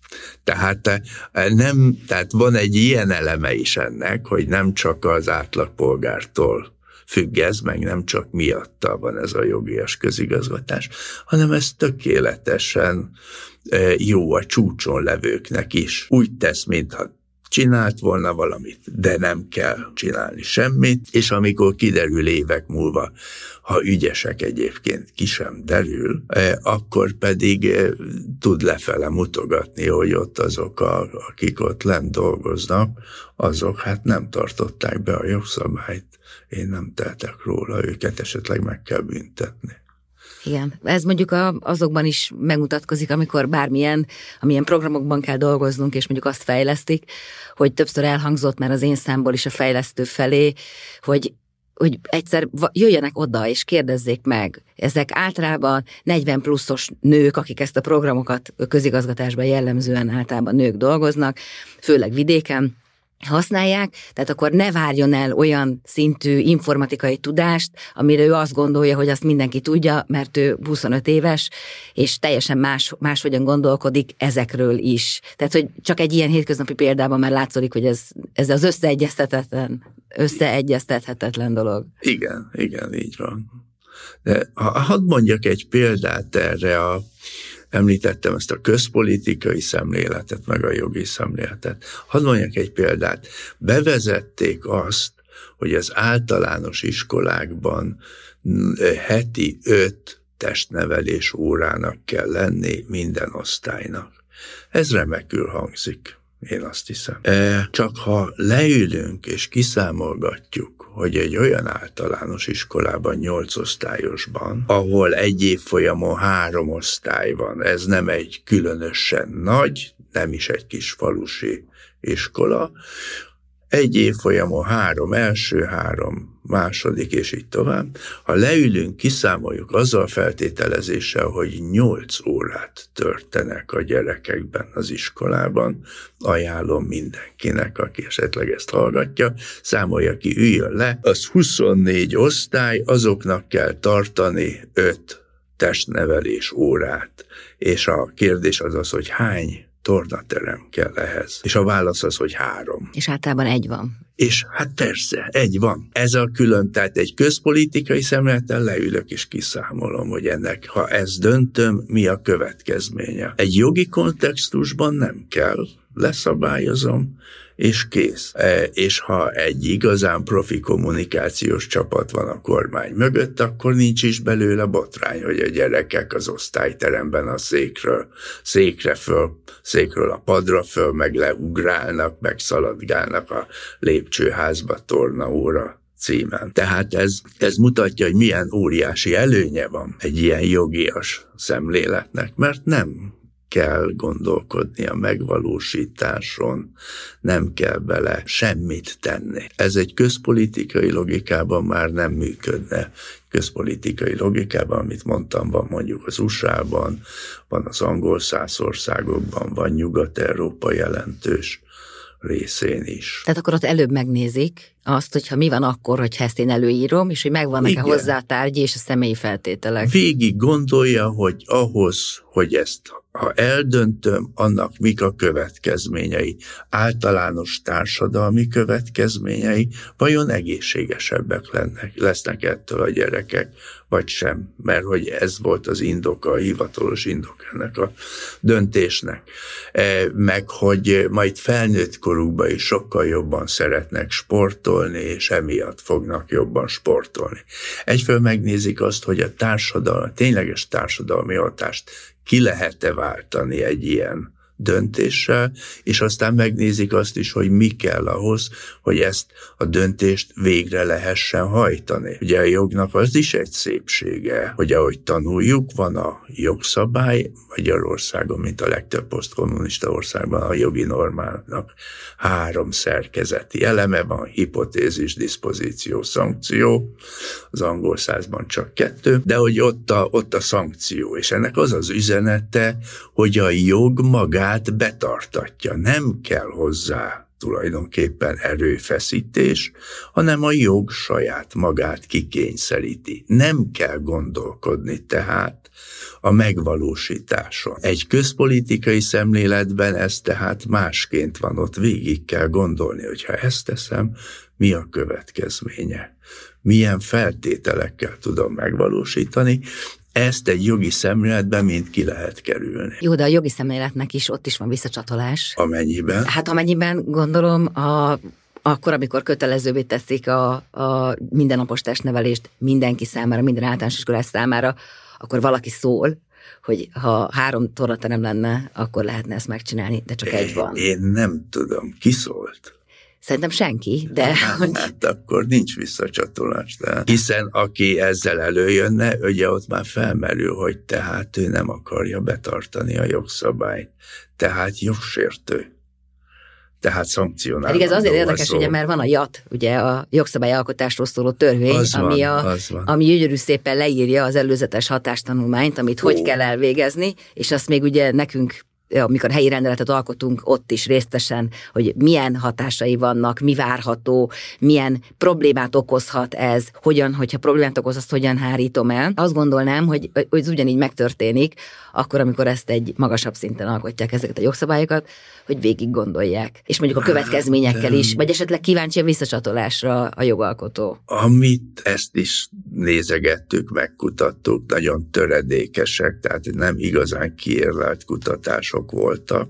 Tehát, nem, tehát van egy ilyen eleme is ennek, hogy nem csak az átlagpolgártól függ ez, meg nem csak miatta van ez a jogias közigazgatás, hanem ez tökéletesen jó a csúcson levőknek is. Úgy tesz, mintha csinált volna valamit, de nem kell csinálni semmit, és amikor kiderül évek múlva, ha ügyesek egyébként ki sem derül, akkor pedig tud lefele mutogatni, hogy ott azok, a, akik ott lent dolgoznak, azok hát nem tartották be a jogszabályt, én nem tehetek róla, őket esetleg meg kell büntetni.
Igen, ez mondjuk a, azokban is megmutatkozik, amikor bármilyen, amilyen programokban kell dolgoznunk, és mondjuk azt fejlesztik, hogy többször elhangzott már az én számból is a fejlesztő felé, hogy hogy egyszer jöjjenek oda és kérdezzék meg. Ezek általában negyven pluszos nők, akik ezt a programokat közigazgatásban jellemzően általában nők dolgoznak, főleg vidéken, használják, tehát akkor ne várjon el olyan szintű informatikai tudást, amire ő azt gondolja, hogy azt mindenki tudja, mert ő huszonöt éves, és teljesen más, máshogyan gondolkodik ezekről is. Tehát, hogy csak egy ilyen hétköznapi példában már látszik, hogy ez, ez az összeegyeztethetetlen, összeegyeztethetetlen dolog.
Igen, igen, így van. De hadd mondjak egy példát erre a Említettem ezt a közpolitikai szemléletet, meg a jogi szemléletet. Hadd mondjak egy példát. Bevezették azt, hogy az általános iskolákban heti öt testnevelés órának kell lenni minden osztálynak. Ez remekül hangzik, én azt hiszem. Csak ha leülünk és kiszámolgatjuk, hogy egy olyan általános iskolában, nyolc osztályosban, ahol egy évfolyamon három osztály van, ez nem egy különösen nagy, nem is egy kis falusi iskola, egy évfolyamon három, első három, második, és így tovább. Ha leülünk, kiszámoljuk azzal feltételezéssel, hogy nyolc órát törtenek a gyerekekben az iskolában, ajánlom mindenkinek, aki esetleg ezt hallgatja, számolja ki, üljön le, az huszonnégy osztály, azoknak kell tartani öt testnevelés órát, és a kérdés az az, hogy hány tornaterem kell ehhez. És a válasz az, hogy három.
És általában egy van.
És hát persze, egy van. Ez a külön, tehát egy közpolitikai szemlélettel leülök és kiszámolom, hogy ennek, ha ezt döntöm, mi a következménye. Egy jogi kontextusban nem kell, leszabályozom, és kész. E, és ha egy igazán profi kommunikációs csapat van a kormány mögött, akkor nincs is belőle botrány, hogy a gyerekek az osztályteremben a székről, székre föl, székről a padra föl, meg leugrálnak, meg szaladgálnak a lépcsőházba tornaóra címen. Tehát ez, ez mutatja, hogy milyen óriási előnye van egy ilyen jogias szemléletnek, mert nem kell gondolkodni a megvalósításon, nem kell bele semmit tenni. Ez egy közpolitikai logikában már nem működne. Közpolitikai logikában, amit mondtam, van mondjuk az u es á-ban, van az angol száz országokban, van Nyugat-Európa jelentős részén is.
Tehát akkor ott előbb megnézik azt, hogyha mi van akkor, hogyha ezt én előírom, és hogy megvannak-e hozzá a tárgyi és a személyi feltételek.
Végig gondolja, hogy ahhoz, hogy ezt ha eldöntöm, annak mik a következményei, általános társadalmi következményei, vajon egészségesebbek lennek, lesznek ettől a gyerekek, vagy sem, mert hogy ez volt az indoka, a hivatalos indok ennek a döntésnek. E, meg, hogy majd felnőtt korukban is sokkal jobban szeretnek sportolni, és emiatt fognak jobban sportolni. Egyfelől megnézik azt, hogy a társadalmi, a tényleges társadalmi hatást ki lehet-e váltani egy ilyen döntéssel, és aztán megnézik azt is, hogy mi kell ahhoz, hogy ezt a döntést végre lehessen hajtani. Ugye a jognak az is egy szépsége, hogy ahogy tanuljuk, van a jogszabály, Magyarországon, mint a legtöbb posztkommunista országban a jogi normának három szerkezeti eleme van, hipotézis, diszpozíció, szankció, az angol százban csak kettő, de hogy ott a, ott a szankció, és ennek az az üzenete, hogy a jog magát betartatja, nem kell hozzá tulajdonképpen erőfeszítés, hanem a jog saját magát kikényszeríti. Nem kell gondolkodni tehát a megvalósításon. Egy közpolitikai szemléletben ez tehát másként van, ott végig kell gondolni, hogy ha ezt teszem, mi a következménye, milyen feltételekkel tudom megvalósítani. Ezt egy jogi szemléletben mind ki lehet kerülni.
Jó, de a jogi szemléletnek is ott is van visszacsatolás.
Amennyiben?
Hát amennyiben gondolom, a, akkor, amikor kötelezővé teszik a, a mindennapos testnevelést mindenki számára, minden általános iskolás számára, akkor valaki szól, hogy ha három tornaterem lenne, akkor lehetne ezt megcsinálni, de csak
én,
egy van.
Én nem tudom, ki szólt?
Szerintem senki, de...
Hát, hát akkor nincs visszacsatolás. De. Hiszen aki ezzel előjönne, ugye ott már felmerül, hogy tehát ő nem akarja betartani a jogszabályt. Tehát jogsértő. Tehát szankcionálva.
Pedig ez azért érdekes, ugye, mert van a jé á té, ugye a jogszabályalkotásról szóló törvény,
az
ami,
van,
a, ami gyönyörű szépen leírja az előzetes hatástanulmányt, amit Ó. hogy kell elvégezni, és azt még ugye nekünk, amikor helyi rendeletet alkotunk, ott is résztesen, hogy milyen hatásai vannak, mi várható, milyen problémát okozhat ez, hogyan, hogyha problémát okoz, azt hogyan hárítom el. Azt gondolnám, hogy, hogy ez ugyanígy megtörténik, akkor, amikor ezt egy magasabb szinten alkotják ezeket a jogszabályokat, hogy végig gondolják. És mondjuk a következményekkel is, vagy esetleg kíváncsi a visszacsatolásra a jogalkotó.
Amit ezt is nézegettük, megkutattuk, nagyon töredékesek, tehát nem igazán kiérlelt kutatások voltak.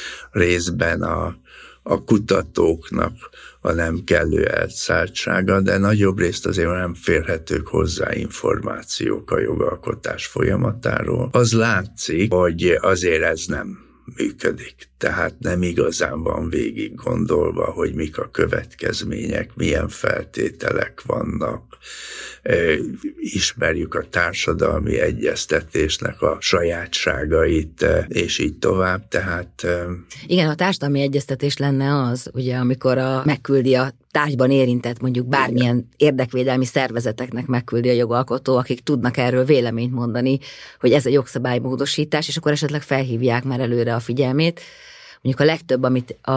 Részben a, a kutatóknak a nem kellő elszálltsága, de nagyobb részt azért nem férhetők hozzá információk a jogalkotás folyamatáról. Az látszik, hogy azért ez nem működik. Tehát nem igazán van végig gondolva, hogy mik a következmények, milyen feltételek vannak. Ismerjük a társadalmi egyeztetésnek a sajátságait, és így tovább. Tehát...
Igen, a társadalmi egyeztetés lenne az, ugye, amikor a, megküldi a tárgyban érintett, mondjuk bármilyen igen. érdekvédelmi szervezeteknek megküldi a jogalkotó, akik tudnak erről véleményt mondani, hogy ez a jogszabálymódosítás, és akkor esetleg felhívják már előre a figyelmét. Mondjuk a legtöbb, amit a,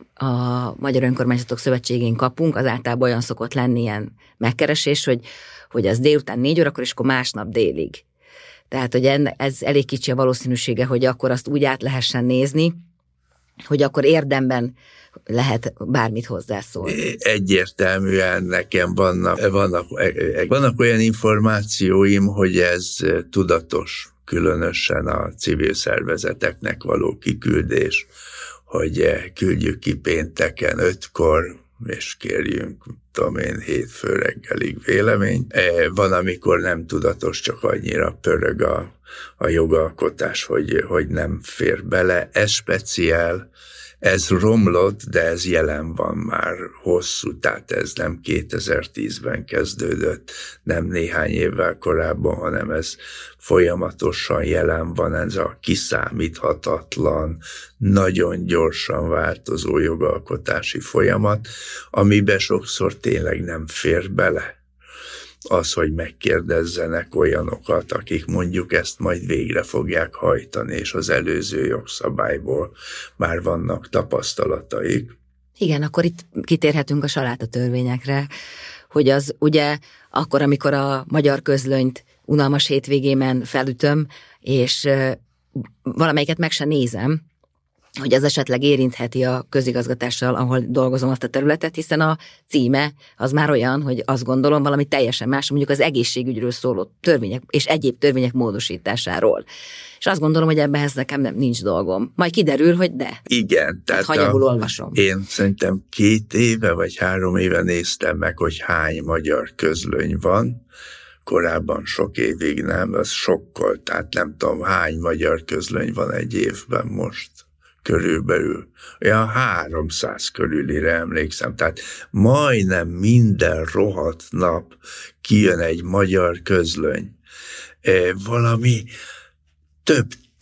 a Magyar Önkormányzatok Szövetségén kapunk, az általában olyan szokott lenni ilyen megkeresés, hogy, hogy az délután négy órakor, és akkor másnap délig. Tehát, hogy enne, ez elég kicsi a valószínűsége, hogy akkor azt úgy át lehessen nézni, hogy akkor érdemben lehet bármit hozzászólni.
Egyértelműen nekem vannak, vannak, vannak olyan információim, hogy ez tudatos, különösen a civil szervezeteknek való kiküldés, hogy küldjük ki pénteken ötkor, és kérjünk, tudom én, hétfő reggelig véleményt. Van, amikor nem tudatos, csak annyira pörög a, a jogalkotás, hogy, hogy nem fér bele. Ez speciál, ez romlott, de ez jelen van már hosszú, tehát ez nem kétezer-tízben kezdődött, nem néhány évvel korábban, hanem ez folyamatosan jelen van, ez a kiszámíthatatlan, nagyon gyorsan változó jogalkotási folyamat, amiben sokszor tényleg nem fér bele az, hogy megkérdezzenek olyanokat, akik mondjuk ezt majd végre fogják hajtani, és az előző jogszabályból már vannak tapasztalataik.
Igen, akkor itt kitérhetünk a salátatörvényekre, hogy az ugye akkor, amikor a magyar közlönyt unalmas hétvégémen felütöm, és valamelyiket meg se nézem, hogy ez esetleg érintheti a közigazgatással, ahol dolgozom azt a területet, hiszen a címe az már olyan, hogy azt gondolom valami teljesen más, mondjuk az egészségügyről szóló törvények és egyéb törvények módosításáról. És azt gondolom, hogy ebben nekem nem, nincs dolgom. Majd kiderül, hogy de.
Igen. Tehát
hanyagul olvasom.
Én szerintem két éve vagy három éve néztem meg, hogy hány magyar közlöny van. Korábban sok évig nem, az sokkal, tehát nem tudom, hány magyar közlöny van egy évben most. Körülbelül. Olyan háromszáz körülire emlékszem. Tehát majdnem minden rohadt nap kijön egy magyar közlöny. E, valami több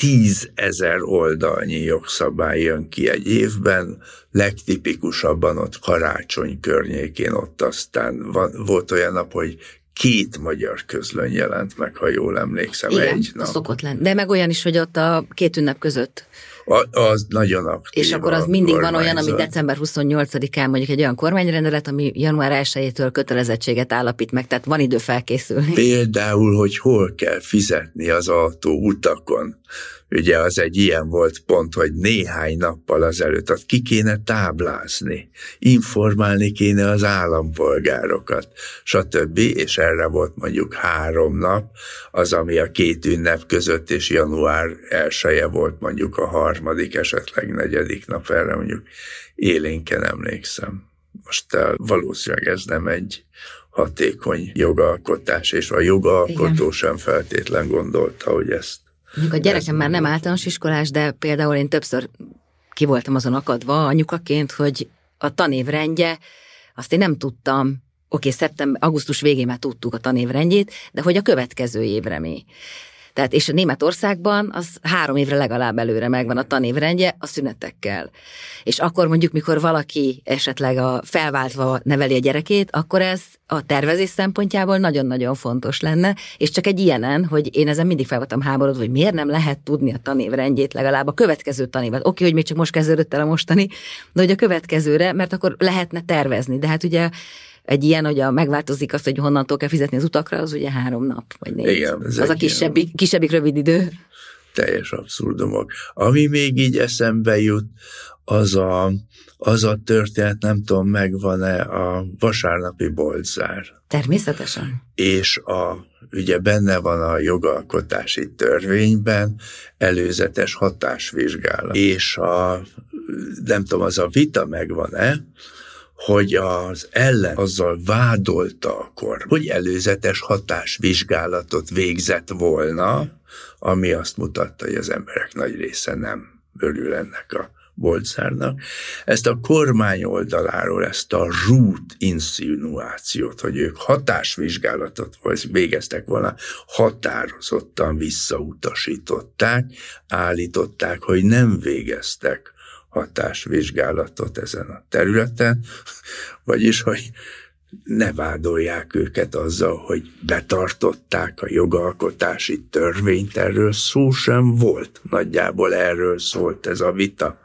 tízezer oldalnyi jogszabály jön ki egy évben, legtipikusabban ott karácsony környékén, ott aztán van, volt olyan nap, hogy két magyar közlöny jelent meg, ha jól emlékszem.
Igen,
egy nap.
Szokott lenni. De meg olyan is, hogy ott a két ünnep között.
A, az nagyon aktív.
És akkor az mindig van olyan, ami december huszonnyolcadikán mondjuk egy olyan kormányrendelet, ami január elsejétől kötelezettséget állapít meg, tehát van idő felkészülni.
Például, hogy hol kell fizetni az autó utakon. Ugye az egy ilyen volt pont, hogy néhány nappal azelőtt, tehát ki kéne táblázni, informálni kéne az állampolgárokat, stb. És erre volt mondjuk három nap, az, ami a két ünnep között, és január elseje volt mondjuk a harmadik, esetleg negyedik nap, erre mondjuk élénken emlékszem. Most valószínűleg ez nem egy hatékony jogalkotás, és a jogalkotó igen. sem feltétlen gondolta, hogy ezt
Mondjuk a gyerekem már nem általános iskolás, de például én többször ki voltam azon akadva anyukaként, hogy a tanévrendje, azt én nem tudtam, oké, szeptember, augusztus végén már tudtuk a tanévrendjét, de hogy a következő évre mi. Tehát, és a Németországban az három évre legalább előre megvan a tanévrendje a szünetekkel. És akkor mondjuk, mikor valaki esetleg a felváltva neveli a gyerekét, akkor ez a tervezés szempontjából nagyon-nagyon fontos lenne, és csak egy ilyenen, hogy én ezen mindig fel voltam háborodva, hogy miért nem lehet tudni a tanévrendjét legalább a következő tanévet. Oké, hogy még csak most kezdődött el a mostani, de hogy a következőre, mert akkor lehetne tervezni. De hát ugye egy ilyen, hogy a megváltozik azt, hogy honnantól kell fizetni az utakra, az ugye három nap, vagy négy. Igen, az a kisebbik, kisebbik rövid idő.
Teljes abszurdumok. Ami még így eszembe jut, az a, az a történet, nem tudom, megvan-e a vasárnapi boltzár.
Természetesen.
És a, ugye benne van a jogalkotási törvényben előzetes hatásvizsgálat. És a, nem tudom, az a vita megvan-e, hogy az ellen azzal vádolta akkor, hogy előzetes hatásvizsgálatot végzett volna, ami azt mutatta, hogy az emberek nagy része nem örül ennek a Boltzárnak. Ezt a kormány oldaláról, ezt a rút insinuációt, hogy ők hatásvizsgálatot végeztek volna, határozottan visszautasították, állították, hogy nem végeztek hatásvizsgálatot ezen a területen, vagyis, hogy ne vádolják őket azzal, hogy betartották a jogalkotási törvényt, erről szó sem volt. Nagyjából erről szólt ez a vita,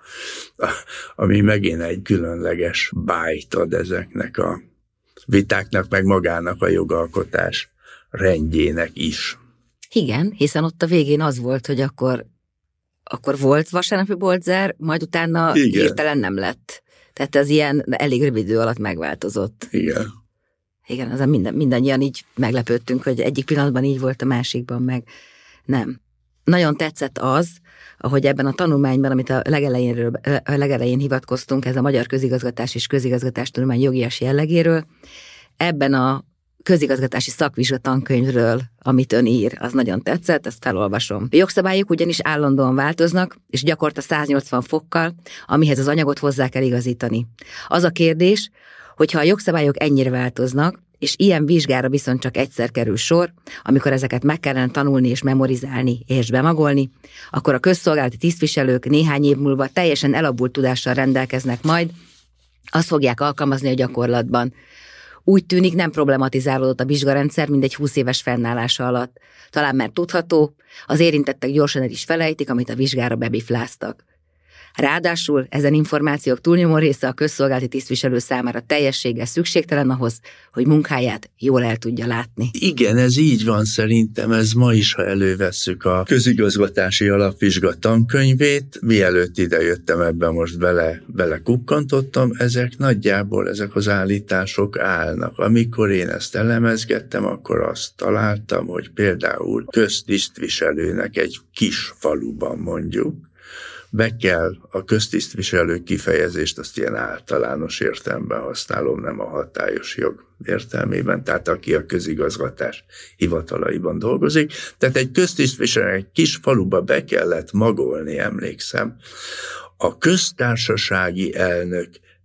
ami megint egy különleges bájt ad ezeknek a vitáknak, meg magának a jogalkotás rendjének is.
Igen, hiszen ott a végén az volt, hogy akkor, akkor volt vasárnapi Boltzár, majd utána
Igen.
hirtelen nem lett. Tehát ez ilyen elég rövid idő alatt megváltozott.
Igen.
Igen, azon minden, mindannyian így meglepődtünk, hogy egyik pillanatban így volt, a másikban meg nem. Nagyon tetszett az, ahogy ebben a tanulmányban, amit a legelejénről, a legelején hivatkoztunk, ez a Magyar Közigazgatás és Közigazgatástudomány jogias jellegéről, ebben a közigazgatási szakvizsga tankönyvről, amit ön ír, az nagyon tetszett, ezt felolvasom. A jogszabályok ugyanis állandóan változnak, és gyakorta száznyolcvan fokkal, amihez az anyagot hozzá kell igazítani. Az a kérdés, hogyha a jogszabályok ennyire változnak, és ilyen vizsgára viszont csak egyszer kerül sor, amikor ezeket meg kellene tanulni és memorizálni és bemagolni, akkor a közszolgálati tisztviselők néhány év múlva teljesen elavult tudással rendelkeznek majd, azt fogják alkalmazni a gyakorlatban. Úgy tűnik, nem problematizálódott a vizsgarendszer mindegy húsz éves fennállása alatt. Talán már tudható, az érintettek gyorsan el is felejtik, amit a vizsgára bebifláztak. Ráadásul ezen információk túlnyomó része a közszolgálati tisztviselő számára teljességgel szükségtelen ahhoz, hogy munkáját jól el tudja látni.
Igen, ez így van szerintem, ez ma is, ha elővesszük a közigazgatási alapvizsga tankönyvét, mielőtt idejöttem ebben most bele, bele kukkantottam, ezek nagyjából, ezek az állítások állnak. Amikor én ezt elemezgettem, akkor azt találtam, hogy például köztisztviselőnek egy kis faluban mondjuk, be kell a köztisztviselő kifejezést, azt ilyen általános értelemben használom, nem a hatályos jog értelmében, tehát aki a közigazgatás hivatalaiban dolgozik. Tehát egy köztisztviselő egy kis faluba be kellett magolni, emlékszem, a köztársasági elnök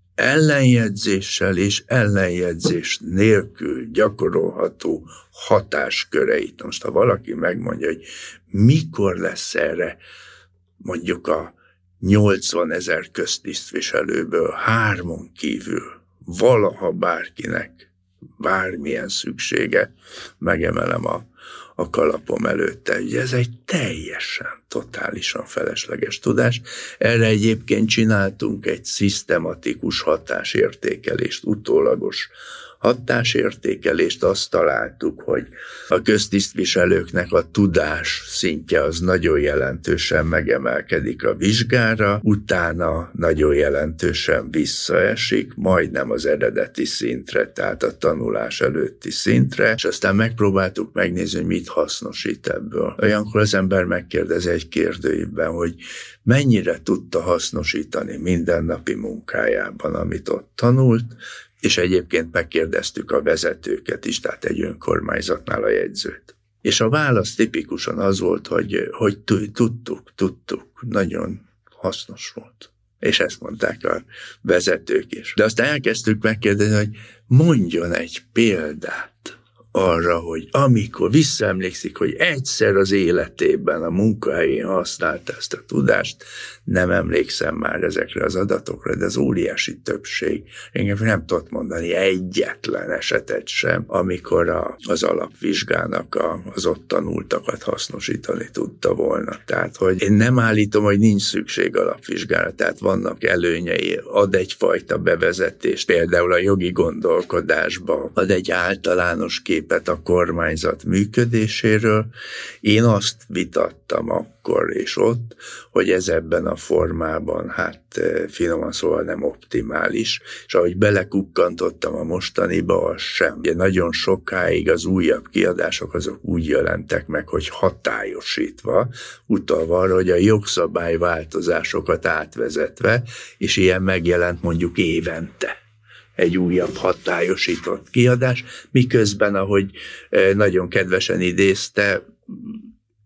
ellenjegyzéssel és ellenjegyzés nélkül gyakorolható hatásköreit. Most ha valaki megmondja, hogy mikor lesz erre mondjuk a nyolcvanezer köztisztviselőből hármon kívül valaha bárkinek bármilyen szüksége, megemelem a, a kalapom előtte. Ugye ez egy teljesen, totálisan felesleges tudás. Erre egyébként csináltunk egy szisztematikus hatásértékelést, utólagos hatásértékelést, azt találtuk, hogy a köztisztviselőknek a tudás szintje az nagyon jelentősen megemelkedik a vizsgára, utána nagyon jelentősen visszaesik, majdnem az eredeti szintre, tehát a tanulás előtti szintre, és aztán megpróbáltuk megnézni, hogy mit hasznosít ebből. Olyankor az ember megkérdezi egy kérdőívben, hogy mennyire tudta hasznosítani mindennapi munkájában, amit ott tanult, és egyébként megkérdeztük a vezetőket is, tehát egy önkormányzatnál a jegyzőt. És a válasz tipikusan az volt, hogy, hogy tudtuk, tudtuk, nagyon hasznos volt. És ezt mondták a vezetők is. De aztán elkezdtük megkérdezni, hogy mondjon egy példát arra, hogy amikor visszaemlékszik, hogy egyszer az életében a munkahelyén használta ezt a tudást, nem emlékszem már ezekre az adatokra, de az óriási többség. Engem nem tudott mondani egyetlen esetet sem, amikor a, az alapvizsgának a, az ott tanultakat hasznosítani tudta volna. Tehát, hogy én nem állítom, hogy nincs szükség alapvizsgára, tehát vannak előnyei, ad egyfajta bevezetést, például a jogi gondolkodásba, ad egy általános kép a kormányzat működéséről. Én azt vitattam akkor és ott, hogy ez ebben a formában, hát finoman szóval nem optimális, és ahogy belekukkantottam a mostaniba, az sem. Ugye nagyon sokáig az újabb kiadások azok úgy jelentek meg, hogy hatályosítva, utalva arra, hogy a jogszabály változásokat átvezetve, és ilyen megjelent mondjuk évente egy újabb hatályosított kiadás, miközben, ahogy nagyon kedvesen idézte,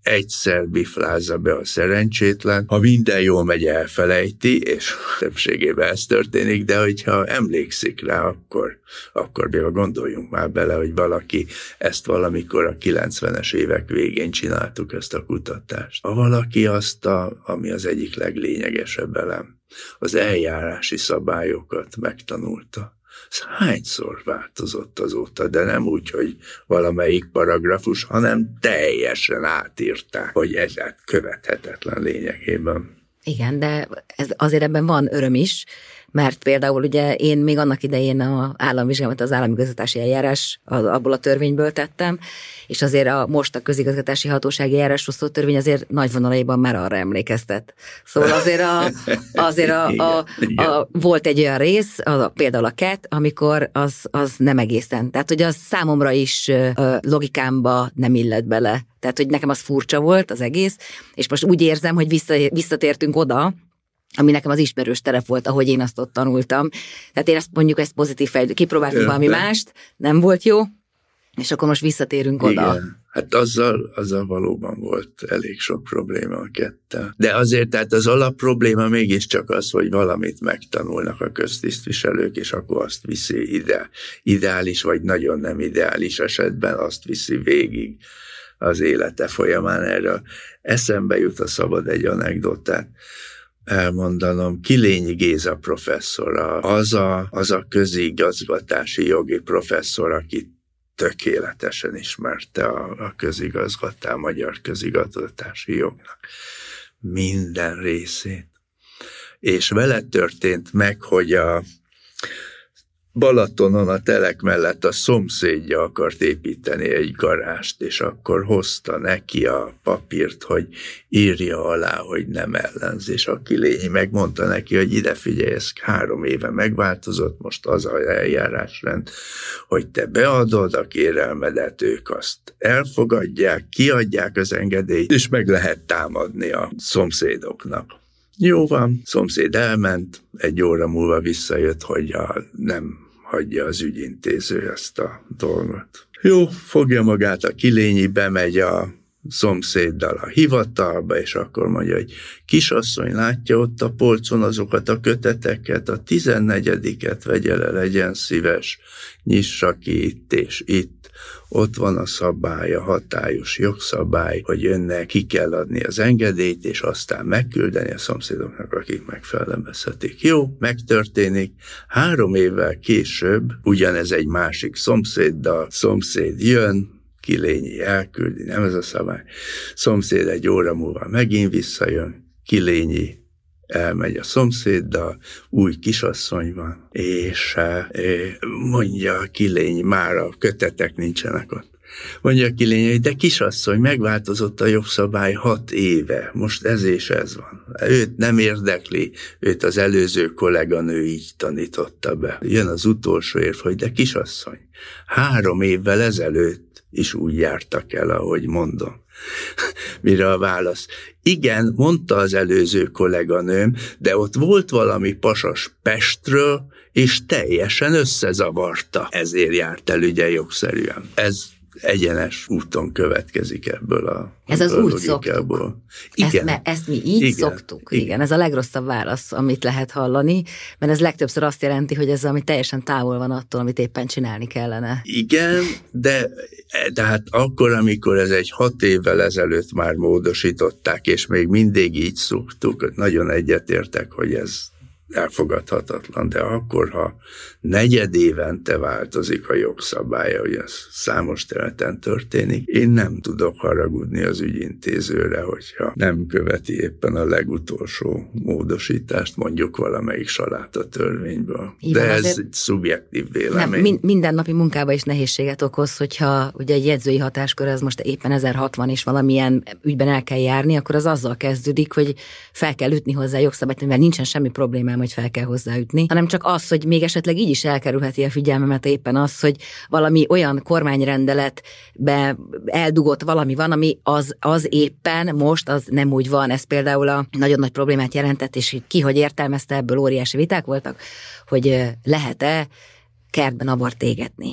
egyszer biflázza be a szerencsétlen, ha minden jól megy, elfelejti, és többségében ez történik, de hogyha emlékszik rá, akkor, akkor még gondoljunk már bele, hogy valaki ezt valamikor a kilencvenes évek végén csináltuk ezt a kutatást. Ha valaki azt, a, ami az egyik leglényegesebb elem, az eljárási szabályokat megtanulta. Ez hányszor változott azóta, de nem úgy, hogy valamelyik paragrafus, hanem teljesen átírták, hogy ez követhetetlen lényegében.
Igen, de ez, azért ebben van öröm is, mert például ugye én még annak idején az államvizsgámat, az állami közigazgatási eljárás abból a törvényből tettem, és azért a, most a közigazgatási hatósági eljárásról szóló törvény azért nagy vonalaiban már arra emlékeztet. Szóval azért, a, azért a, a, a, a, volt egy olyan rész, a, például a ket, amikor az, az nem egészen. Tehát, hogy az számomra is a logikámba nem illett bele. Tehát, hogy nekem az furcsa volt az egész, és most úgy érzem, hogy vissza, visszatértünk oda, ami nekem az ismerős terep volt, ahogy én azt ott tanultam. Tehát én ezt mondjuk ezt pozitív fejlődő. Kipróbáltunk valami mást, nem volt jó, és akkor most visszatérünk oda.
Igen. Hát azzal, azzal valóban volt elég sok probléma a kettel. De azért, tehát az alapprobléma mégiscsak az, hogy valamit megtanulnak a köztisztviselők, és akkor azt viszi ide, ideális vagy nagyon nem ideális esetben, azt viszi végig az élete folyamán. Erről eszembe jut, a szabad egy anekdotát elmondanom. Kilényi Géza professzora, az a, az a közigazgatási jogi professzor, aki tökéletesen ismerte a, a közigazgatás, magyar közigazgatási jognak minden részét. És vele történt meg, hogy a Balatonon a telek mellett a szomszédja akart építeni egy garást, és akkor hozta neki a papírt, hogy írja alá, hogy nem ellenzi, és a Kilényi megmondta neki, hogy ide figyelj, ez három éve megváltozott, most az a eljárásrend, hogy te beadod a kérelmedet, ők azt elfogadják, kiadják az engedélyt, és meg lehet támadni a szomszédoknak. Jó van, szomszéd elment, egy óra múlva visszajött, hogy a, nem hagyja az ügyintéző ezt a dolgot. Jó, fogja magát a Kilényi, bemegy a szomszéddal a hivatalba, és akkor mondja, hogy kisasszony, látja ott a polcon azokat a köteteket, a tizennegyediket vegye le, legyen szíves, nyissa ki itt és itt. Ott van a szabály, a hatályos jogszabály, hogy önnek ki kell adni az engedélyt, és aztán megküldeni a szomszédoknak, akik megfelelmezhetik. Jó, megtörténik. Három évvel később, ugyanez egy másik szomszéddal, szomszéd jön, Kilényi elküldi, nem ez a szabály. Szomszéd egy óra múlva megint visszajön, Kilényi elmegy a szomszéddal, új kisasszony van, és mondja a Kilényi, már a kötetek nincsenek ott. Mondja a Kilényi, de kisasszony, megváltozott a jogszabály hat éve, most ez és ez van. Őt nem érdekli, őt az előző kolléganő így tanította be. Jön az utolsó érv, hogy de kisasszony, három évvel ezelőtt is úgy jártak el, ahogy mondom. Mire a válasz? Igen, mondta az előző kolléganőm, de ott volt valami pasas Pestről, és teljesen összezavarta. Ezért járt el ugye jogszerűen. Ez egyenes úton következik ebből a
Ez az úgy szoktuk.
Igen.
Ezt, me, ezt mi így Igen. szoktuk. Igen. Igen, ez a legrosszabb válasz, amit lehet hallani, mert ez legtöbbször azt jelenti, hogy ez ami teljesen távol van attól, amit éppen csinálni kellene.
Igen, de, de hát akkor, amikor ez egy hat évvel ezelőtt már módosították, és még mindig így szoktuk, nagyon egyetértek, hogy ez elfogadhatatlan, de akkor, ha negyed évente változik a jogszabálya, hogy ez számos területen történik, én nem tudok haragudni az ügyintézőre, hogyha nem követi éppen a legutolsó módosítást, mondjuk valamelyik saláta törvényből. De ez egy szubjektív vélemény.
Nem, mindennapi munkában is nehézséget okoz, hogyha ugye egy jegyzői hatáskör, ez most éppen ezerhatvan és valamilyen ügyben el kell járni, akkor az azzal kezdődik, hogy fel kell ütni hozzá jogszabályt, mert nincsen semmi problémám, hogy fel kell hozzáütni, hanem csak az, hogy még esetleg így is elkerülheti a figyelmemet éppen az, hogy valami olyan kormányrendeletbe eldugott valami van, ami az, az éppen most az nem úgy van. Ez például a nagyon nagy problémát jelentett, és ki, hogy értelmezte, ebből óriási viták voltak, hogy lehet-e kertben avart égetni.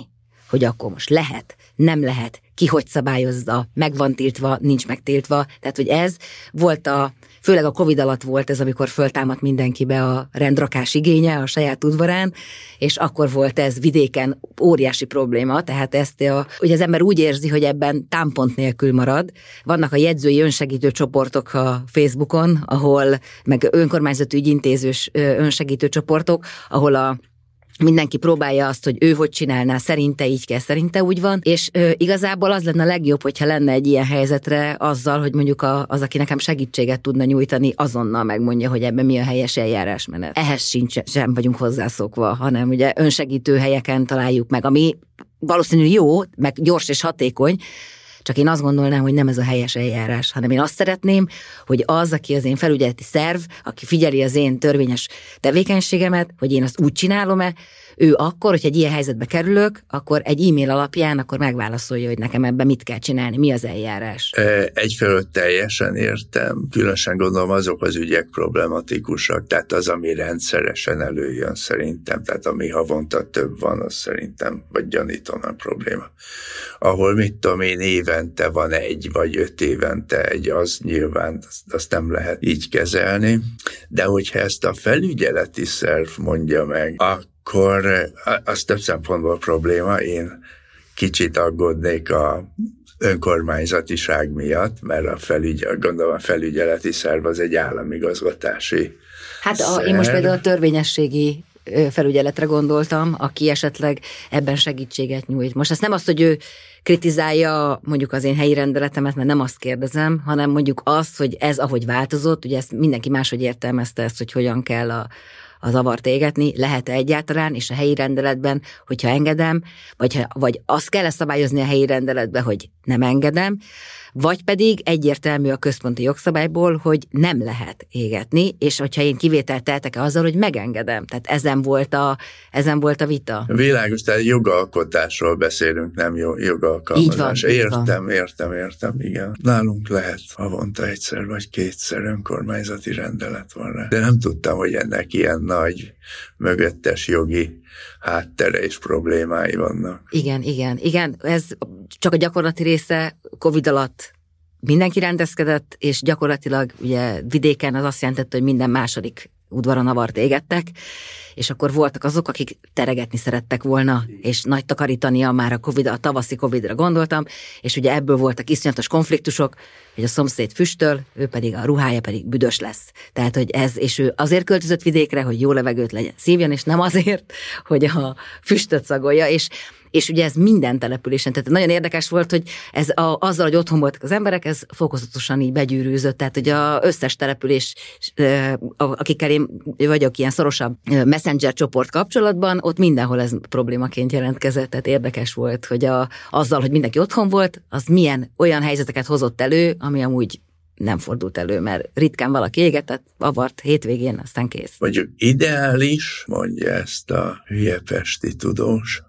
hogy akkor most lehet, nem lehet, ki hogy szabályozza, meg van tiltva, nincs megtiltva. Tehát, hogy ez volt a, főleg a Covid alatt volt ez, amikor föltámadt mindenkibe a rendrakás igénye a saját udvarán, és akkor volt ez vidéken óriási probléma, tehát ezt a, hogy az ember úgy érzi, hogy ebben támpont nélkül marad. Vannak a jegyzői önsegítő csoportok a Facebookon, ahol, meg önkormányzati ügyintézős önsegítő csoportok, ahol a mindenki próbálja azt, hogy ő hogy csinálná, szerinte így kell, szerinte úgy van, és ö, igazából az lenne a legjobb, hogyha lenne egy ilyen helyzetre azzal, hogy mondjuk a, az, aki nekem segítséget tudna nyújtani, azonnal megmondja, hogy ebben mi a helyes eljárásmenet. Ehhez sincs, sem vagyunk hozzászokva, hanem ugye önsegítő helyeken találjuk meg, ami valószínűleg jó, meg gyors és hatékony, csak én azt gondolnám, hogy nem ez a helyes eljárás, hanem én azt szeretném, hogy az, aki az én felügyeleti szerv, aki figyeli az én törvényes tevékenységemet, hogy én azt úgy csinálom-e, ő akkor, hogy egy ilyen helyzetbe kerülök, akkor egy e-mail alapján akkor megválaszolja, hogy nekem ebben mit kell csinálni, mi az eljárás.
Egyfelől teljesen értem, különösen gondolom azok az ügyek problematikusak, tehát az, ami rendszeresen előjön szerintem, tehát ami havonta több van, az szerintem, vagy gyanítom a probléma. Ahol mit tudom én, évente van egy, vagy öt évente egy, az nyilván azt, azt nem lehet így kezelni, de hogyha ezt a felügyeleti szerv mondja meg, akkor az több szempontból probléma. Én kicsit aggódnék a önkormányzatiság miatt, mert a felügyel, gondolom a felügyeleti szerv az egy államigazgatási
Hát a, én most például a törvényességi felügyeletre gondoltam, aki esetleg ebben segítséget nyújt. Most ezt nem azt, hogy ő kritizálja mondjuk az én helyi rendeletemet, mert nem azt kérdezem, hanem mondjuk azt, hogy ez ahogy változott, ugye ezt mindenki máshogy értelmezte ezt, hogy hogyan kell a a zavart égetni, lehet-e egyáltalán, és a helyi rendeletben, hogyha engedem, vagy, ha, vagy azt kell szabályozni a helyi rendeletben, hogy nem engedem, vagy pedig egyértelmű a központi jogszabályból, hogy nem lehet égetni, és hogyha én kivételt tehetek azzal, hogy megengedem. Tehát ezen volt a, ezen volt a vita.
Világos, tehát jogalkotásról beszélünk, nem jogalkalmazás.
Így van,
értem,
így van.
értem, értem, igen. Nálunk lehet havonta egyszer vagy kétszer önkormányzati rendelet van rá. De nem tudtam, hogy ennek ilyen nagy mögöttes jogi háttere és problémái vannak.
Igen, igen, igen. Ez csak a gyakorlati része Covid alatt mindenki rendezkedett, és gyakorlatilag ugye vidéken az azt jelentette, hogy minden második udvaron avart égettek, és akkor voltak azok, akik teregetni szerettek volna, és nagy takarítania már a Covid, a tavaszi Covidra gondoltam, és ugye ebből voltak iszonyatos konfliktusok, hogy a szomszéd füstöl, ő pedig a ruhája pedig büdös lesz. Tehát, hogy ez, és ő azért költözött vidékre, hogy jó levegőt legyen szívjon, és nem azért, hogy a füstöt szagolja, és És ugye ez minden településen, tehát nagyon érdekes volt, hogy ez a, azzal, hogy otthon voltak az emberek, ez fokozatosan így begyűrűzött, tehát hogy az összes település, akikkel én vagyok ilyen szorosabb messenger csoport kapcsolatban, ott mindenhol ez problémaként jelentkezett, tehát érdekes volt, hogy a, azzal, hogy mindenki otthon volt, az milyen olyan helyzeteket hozott elő, ami amúgy nem fordult elő, mert ritkán valaki égetett, avart hétvégén, aztán kész.
Mondjuk ideális, mondja ezt a hülye pesti tudós,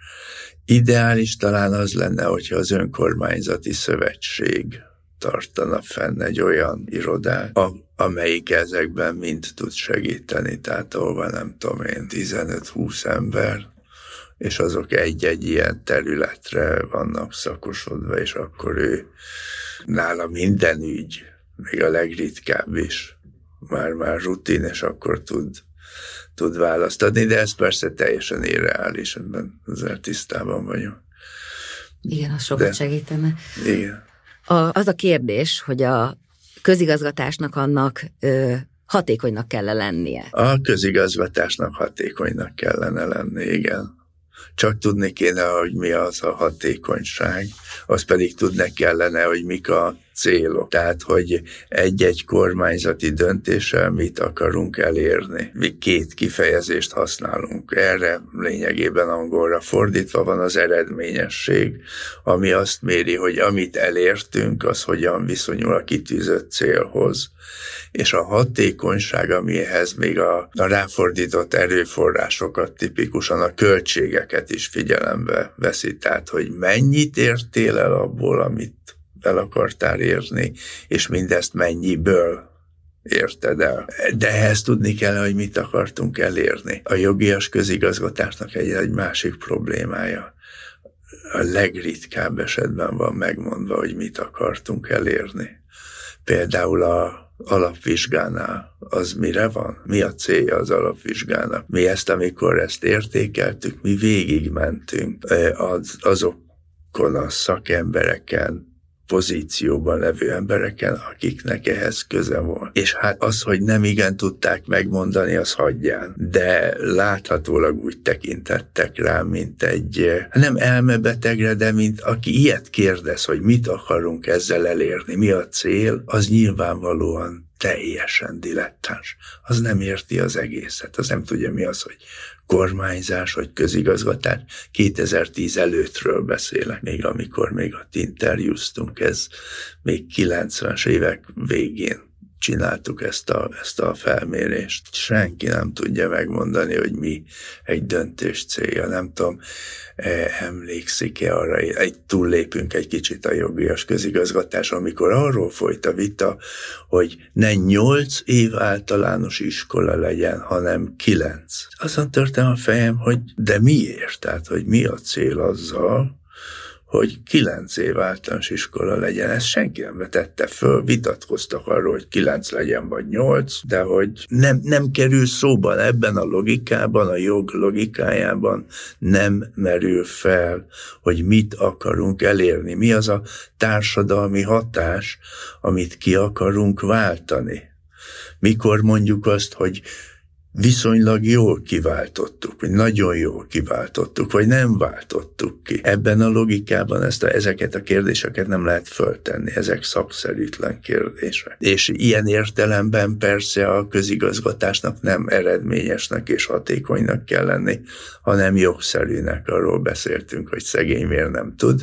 ideális talán az lenne, hogyha az önkormányzati szövetség tartana fenn egy olyan irodát, amelyik ezekben mind tud segíteni, tehát ahol van, nem tudom én, tizenöt-húsz ember, és azok egy-egy ilyen területre vannak szakosodva, és akkor ő nála minden ügy, még a legritkább is, már-már rutin, és akkor tud tud választ adni, de ez persze teljesen irreális, ebben azért tisztában vagyok.
Igen, az sokat de, segítene.
Igen.
A, az a kérdés, hogy a közigazgatásnak annak ö, hatékonynak kell lennie.
A közigazgatásnak hatékonynak kellene lenni, igen. Csak tudni kéne, hogy mi az a hatékonyság, az pedig tudni kellene, hogy mik a célok. Tehát, hogy egy-egy kormányzati döntéssel mit akarunk elérni. Mi két kifejezést használunk. Erre lényegében angolra fordítva van az eredményesség, ami azt méri, hogy amit elértünk, az hogyan viszonyul a kitűzött célhoz. És a hatékonyság, amihez még a, a ráfordított erőforrásokat, tipikusan a költségeket is figyelembe veszi. Tehát, hogy mennyit értél el abból, amit el akartál érni, és mindezt mennyiből érted el. De ehhez tudni kell, hogy mit akartunk elérni. A jogias közigazgatásnak egy, egy másik problémája. a legritkább esetben van megmondva, hogy mit akartunk elérni. Például a alapvizsgánál az mire van? Mi a célja az alapvizsgának? Mi ezt, amikor ezt értékeltük, mi végigmentünk az, azokon a szakembereken, pozícióban levő embereken, akiknek ehhez köze volt. És hát az, hogy nem igen tudták megmondani, az hagyján. De láthatólag úgy tekintettek rá, mint egy, nem elmebetegre, de mint aki ilyet kérdez, hogy mit akarunk ezzel elérni, mi a cél, az nyilvánvalóan teljesen dilettáns. Az nem érti az egészet, az nem tudja, mi az, hogy kormányzás, vagy közigazgatás. kétezer-tíz előttről beszélek, még amikor még ott interjúztunk, ez még kilencvenes évek végén csináltuk ezt a, ezt a felmérést. Senki nem tudja megmondani, hogy mi egy döntés célja. Nem tudom, emlékszik-e arra, egy túllépünk egy kicsit a jogias közigazgatás, amikor arról folyt a vita, hogy ne nyolc év általános iskola legyen, hanem kilenc. Azon törtem a fejem, hogy de miért? Tehát, hogy mi a cél azzal, hogy kilenc év általános iskola legyen. Ezt senki nem vetette föl, vitatkoztak arról, hogy kilenc legyen, vagy nyolc, de hogy nem, nem kerül szóban ebben a logikában, a jog logikájában nem merül fel, hogy mit akarunk elérni. Mi az a társadalmi hatás, amit ki akarunk váltani. Mikor mondjuk azt, hogy viszonylag jól kiváltottuk, vagy nagyon jól kiváltottuk, vagy nem váltottuk ki. Ebben a logikában ezt a, ezeket a kérdéseket nem lehet föltenni, ezek szakszerűtlen kérdések. És ilyen értelemben persze a közigazgatásnak nem eredményesnek és hatékonynak kell lenni, hanem jogszerűnek. Arról beszéltünk, hogy szegény miért nem tud,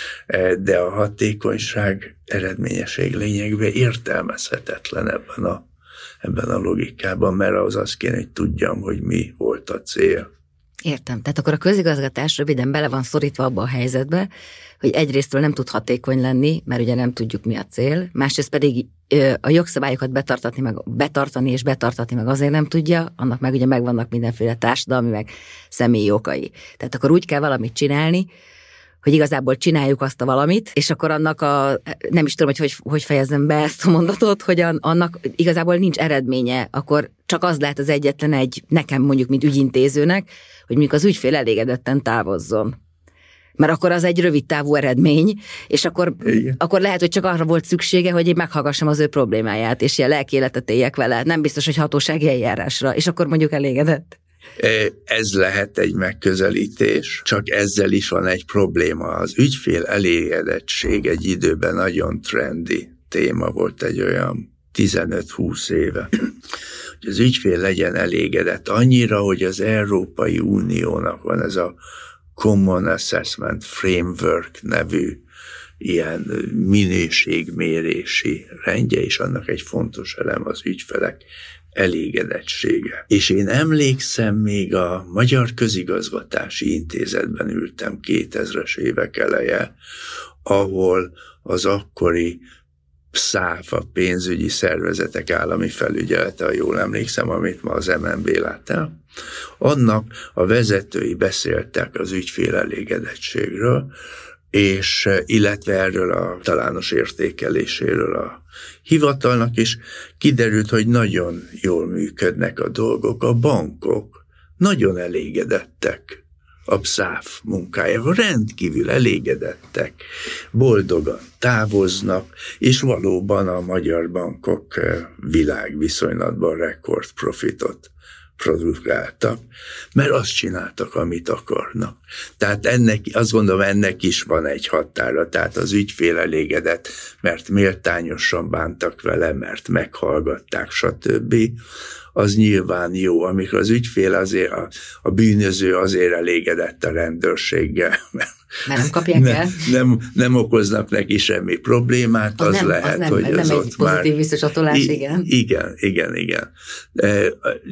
de a hatékonyság, eredményesség lényegben értelmezhetetlen ebben a ebben a logikában, mert az azt kéne, hogy tudjam, hogy mi volt a cél.
Értem. Tehát akkor a közigazgatás röviden bele van szorítva abba a helyzetbe, hogy egyrésztről nem tud hatékony lenni, mert ugye nem tudjuk, mi a cél, másrészt pedig a jogszabályokat betartatni, meg betartani és betartatni meg azért nem tudja, annak meg ugye megvannak mindenféle társadalmi, meg személyi okai. Tehát akkor úgy kell valamit csinálni, hogy igazából csináljuk azt a valamit, és akkor annak a, nem is tudom, hogy hogy, hogy fejezzem be ezt a mondatot, hogy annak igazából nincs eredménye, akkor csak az lehet az egyetlen egy, nekem mondjuk, mint ügyintézőnek, hogy mondjuk az ügyfél elégedetten távozzon. Mert akkor az egy rövid távú eredmény, és akkor, akkor lehet, hogy csak arra volt szüksége, hogy én meghallgassam az ő problémáját, és ilyen lelkéletet éljek vele. Nem biztos, hogy hatósági eljárásra, és akkor mondjuk elégedett.
Ez lehet egy megközelítés, csak ezzel is van egy probléma. Az ügyfél elégedettség egy időben nagyon trendi téma volt, egy olyan tizenöt-húsz éve. Hogy az ügyfél legyen elégedett annyira, hogy az Európai Uniónak van ez a Common Assessment Framework nevű ilyen minőségmérési rendje, és annak egy fontos elem az ügyfelek elégedettsége. És én emlékszem, még a Magyar Közigazgatási Intézetben ültem kétezres évek eleje, ahol az akkori száf, a pénzügyi szervezetek állami felügyelete, ha jól emlékszem, amit ma az em en bé lát el, annak a vezetői beszéltek az ügyfél elégedettségről, és illetve erről a talános értékeléséről a hivatalnak is kiderült, hogy nagyon jól működnek a dolgok. A bankok nagyon elégedettek a pszáf munkájával, rendkívül elégedettek, boldogan távoznak, és valóban a magyar bankok világviszonylatban rekordprofitot produkáltak, mert azt csináltak, amit akarnak. Tehát ennek, azt gondolom, ennek is van egy határa, tehát az ügyfél elégedett, mert méltányosan bántak vele, mert meghallgatták, stb. Az nyilván jó, amikor az ügyfél azért, a, a bűnöző azért elégedett a rendőrséggel, mert
Mert nem kapják el?
Nem, nem, nem okoznak neki semmi problémát, az, az nem, lehet, az nem, hogy nem az egy ott
pozitív
már...
visszacsatolás, igen.
Igen, igen, igen. Tehát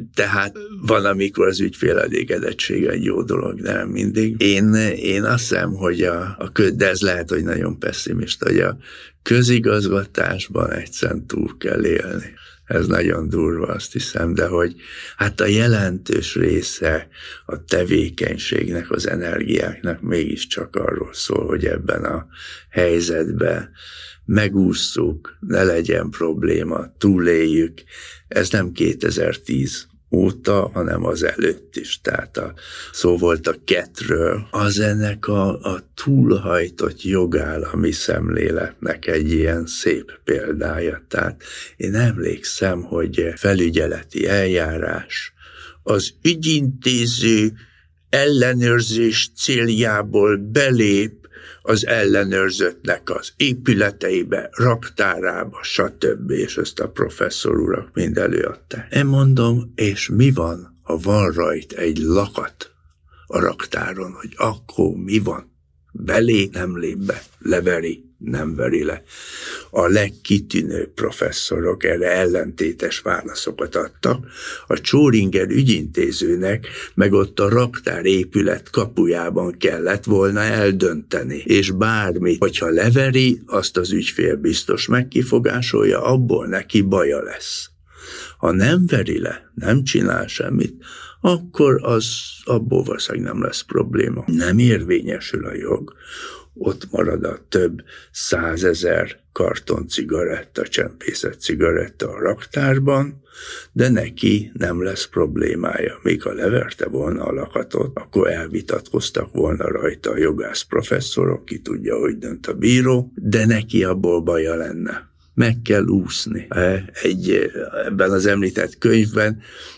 Hát van, amikor az ügyfél elégedettsége egy jó dolog, de nem mindig. Én, én azt hiszem, hogy a, a, de ez lehet, hogy nagyon pessimista, hogy a közigazgatásban egyszerűen túl kell élni. Ez nagyon durva, azt hiszem, de hogy hát a jelentős része a tevékenységnek, az energiáknak mégiscsak arról szól, hogy ebben a helyzetben megússzuk, ne legyen probléma, túléljük. Ez nem kétezer-tíz óta, hanem az előtt is. Tehát a, szó volt a kettről. Az ennek a, a túlhajtott jogállami szemléletnek egy ilyen szép példája. Tehát én emlékszem, hogy felügyeleti eljárás az ügyintéző ellenőrzés céljából belép az ellenőrzöttnek az épületeibe, raktárába, stb. És ezt a professzor urak mind előadták. Én mondom, és mi van, ha van rajt egy lakat a raktáron, hogy akkor mi van? Belé nem lép be, leveri, nem veri le. A legkitűnőbb professzorok erre ellentétes válaszokat adtak. A Csóringer ügyintézőnek meg ott a raktár épület kapujában kellett volna eldönteni, és bármit, hogyha leveri, azt az ügyfél biztos megkifogásolja, abból neki baja lesz. Ha nem veri le, nem csinál semmit, akkor az abból valószínűleg nem lesz probléma. Nem érvényesül a jog, ott marad a több százezer karton cigaretta, csempészett cigaretta a raktárban, de neki nem lesz problémája. Még ha leverte volna a lakatot, akkor elvitatkoztak volna rajta a jogász professzorok, ki tudja, hogy dönt a bíró, de neki abból baja lenne. Meg kell úszni. Egy, ebben az említett könyvben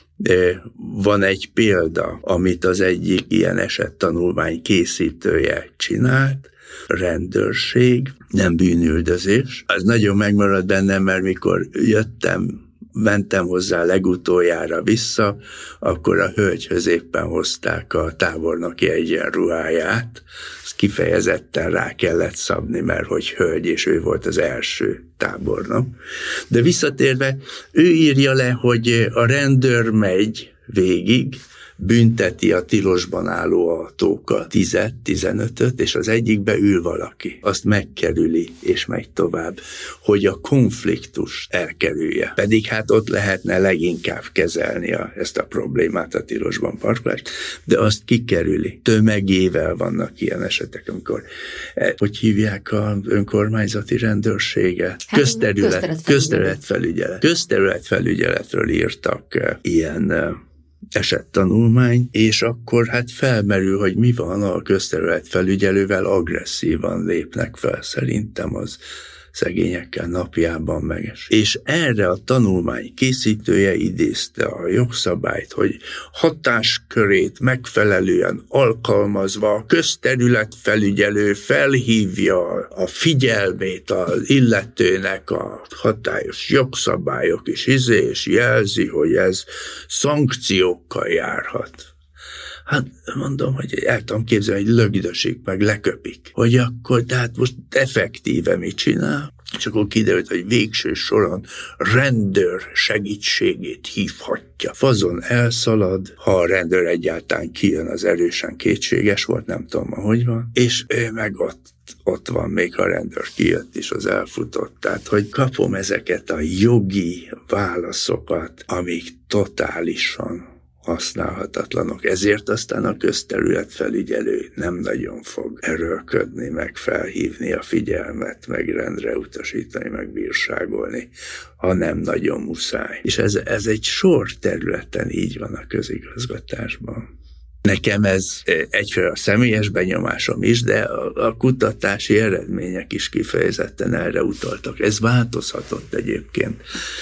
van egy példa, amit az egyik ilyen esettanulmány készítője csinált, rendőrség, nem bűnüldözés. Az nagyon megmaradt bennem, mert mikor jöttem, mentem hozzá legutoljára vissza, akkor a hölgyhöz éppen hozták a tábornoki egyenruháját. Ezt kifejezetten rá kellett szabni, mert hogy hölgy, és ő volt az első tábornok. De visszatérve, ő írja le, hogy a rendőr megy végig, bünteti a tilosban álló autókat, tízet, tizenötöt, és az egyikbe ül valaki. Azt megkerüli, és megy tovább, hogy a konfliktus elkerülje. Pedig hát ott lehetne leginkább kezelni a, ezt a problémát, a tilosban parkolást, de azt kikerüli. Tömegével vannak ilyen esetek, amikor, hogy hívják az önkormányzati rendőrséget? Hát, közterület, közterületfelügyelet. Közterületfelügyeletről írtak ilyen esettanulmány, és akkor hát felmerül, hogy mi van, a közterületfelügyelővel agresszívan lépnek fel, szerintem az szegényekkel napjában meges. És erre a tanulmány készítője idézte a jogszabályt, hogy hatáskörét megfelelően alkalmazva a közterületfelügyelő felhívja a figyelmét az illetőnek a hatályos jogszabályok is, izé, és jelzi, hogy ez szankciókkal járhat. Hát mondom, hogy el tudom képzelni, hogy lögdösik, meg leköpik. Hogy akkor, tehát most effektíve mit csinál? És akkor kiderült, hogy végső soron rendőr segítségét hívhatja. Fazon elszalad, ha a rendőr egyáltalán kijön, az erősen kétséges volt, nem tudom, hogy van. És ő meg ott, ott van, még a rendőr kijött is, az elfutott. Tehát, hogy kapom ezeket a jogi válaszokat, amik totálisan használhatatlanok. Ezért aztán a közterületfelügyelő nem nagyon fog erőlködni, meg felhívni a figyelmet, meg rendre utasítani, meg bírságolni, ha nem nagyon muszáj. És ez, ez egy sor területen így van a közigazgatásban. Nekem ez egyfelől a személyes benyomásom is, de a, a kutatási eredmények is kifejezetten erre utaltak. Ez változhatott egyébként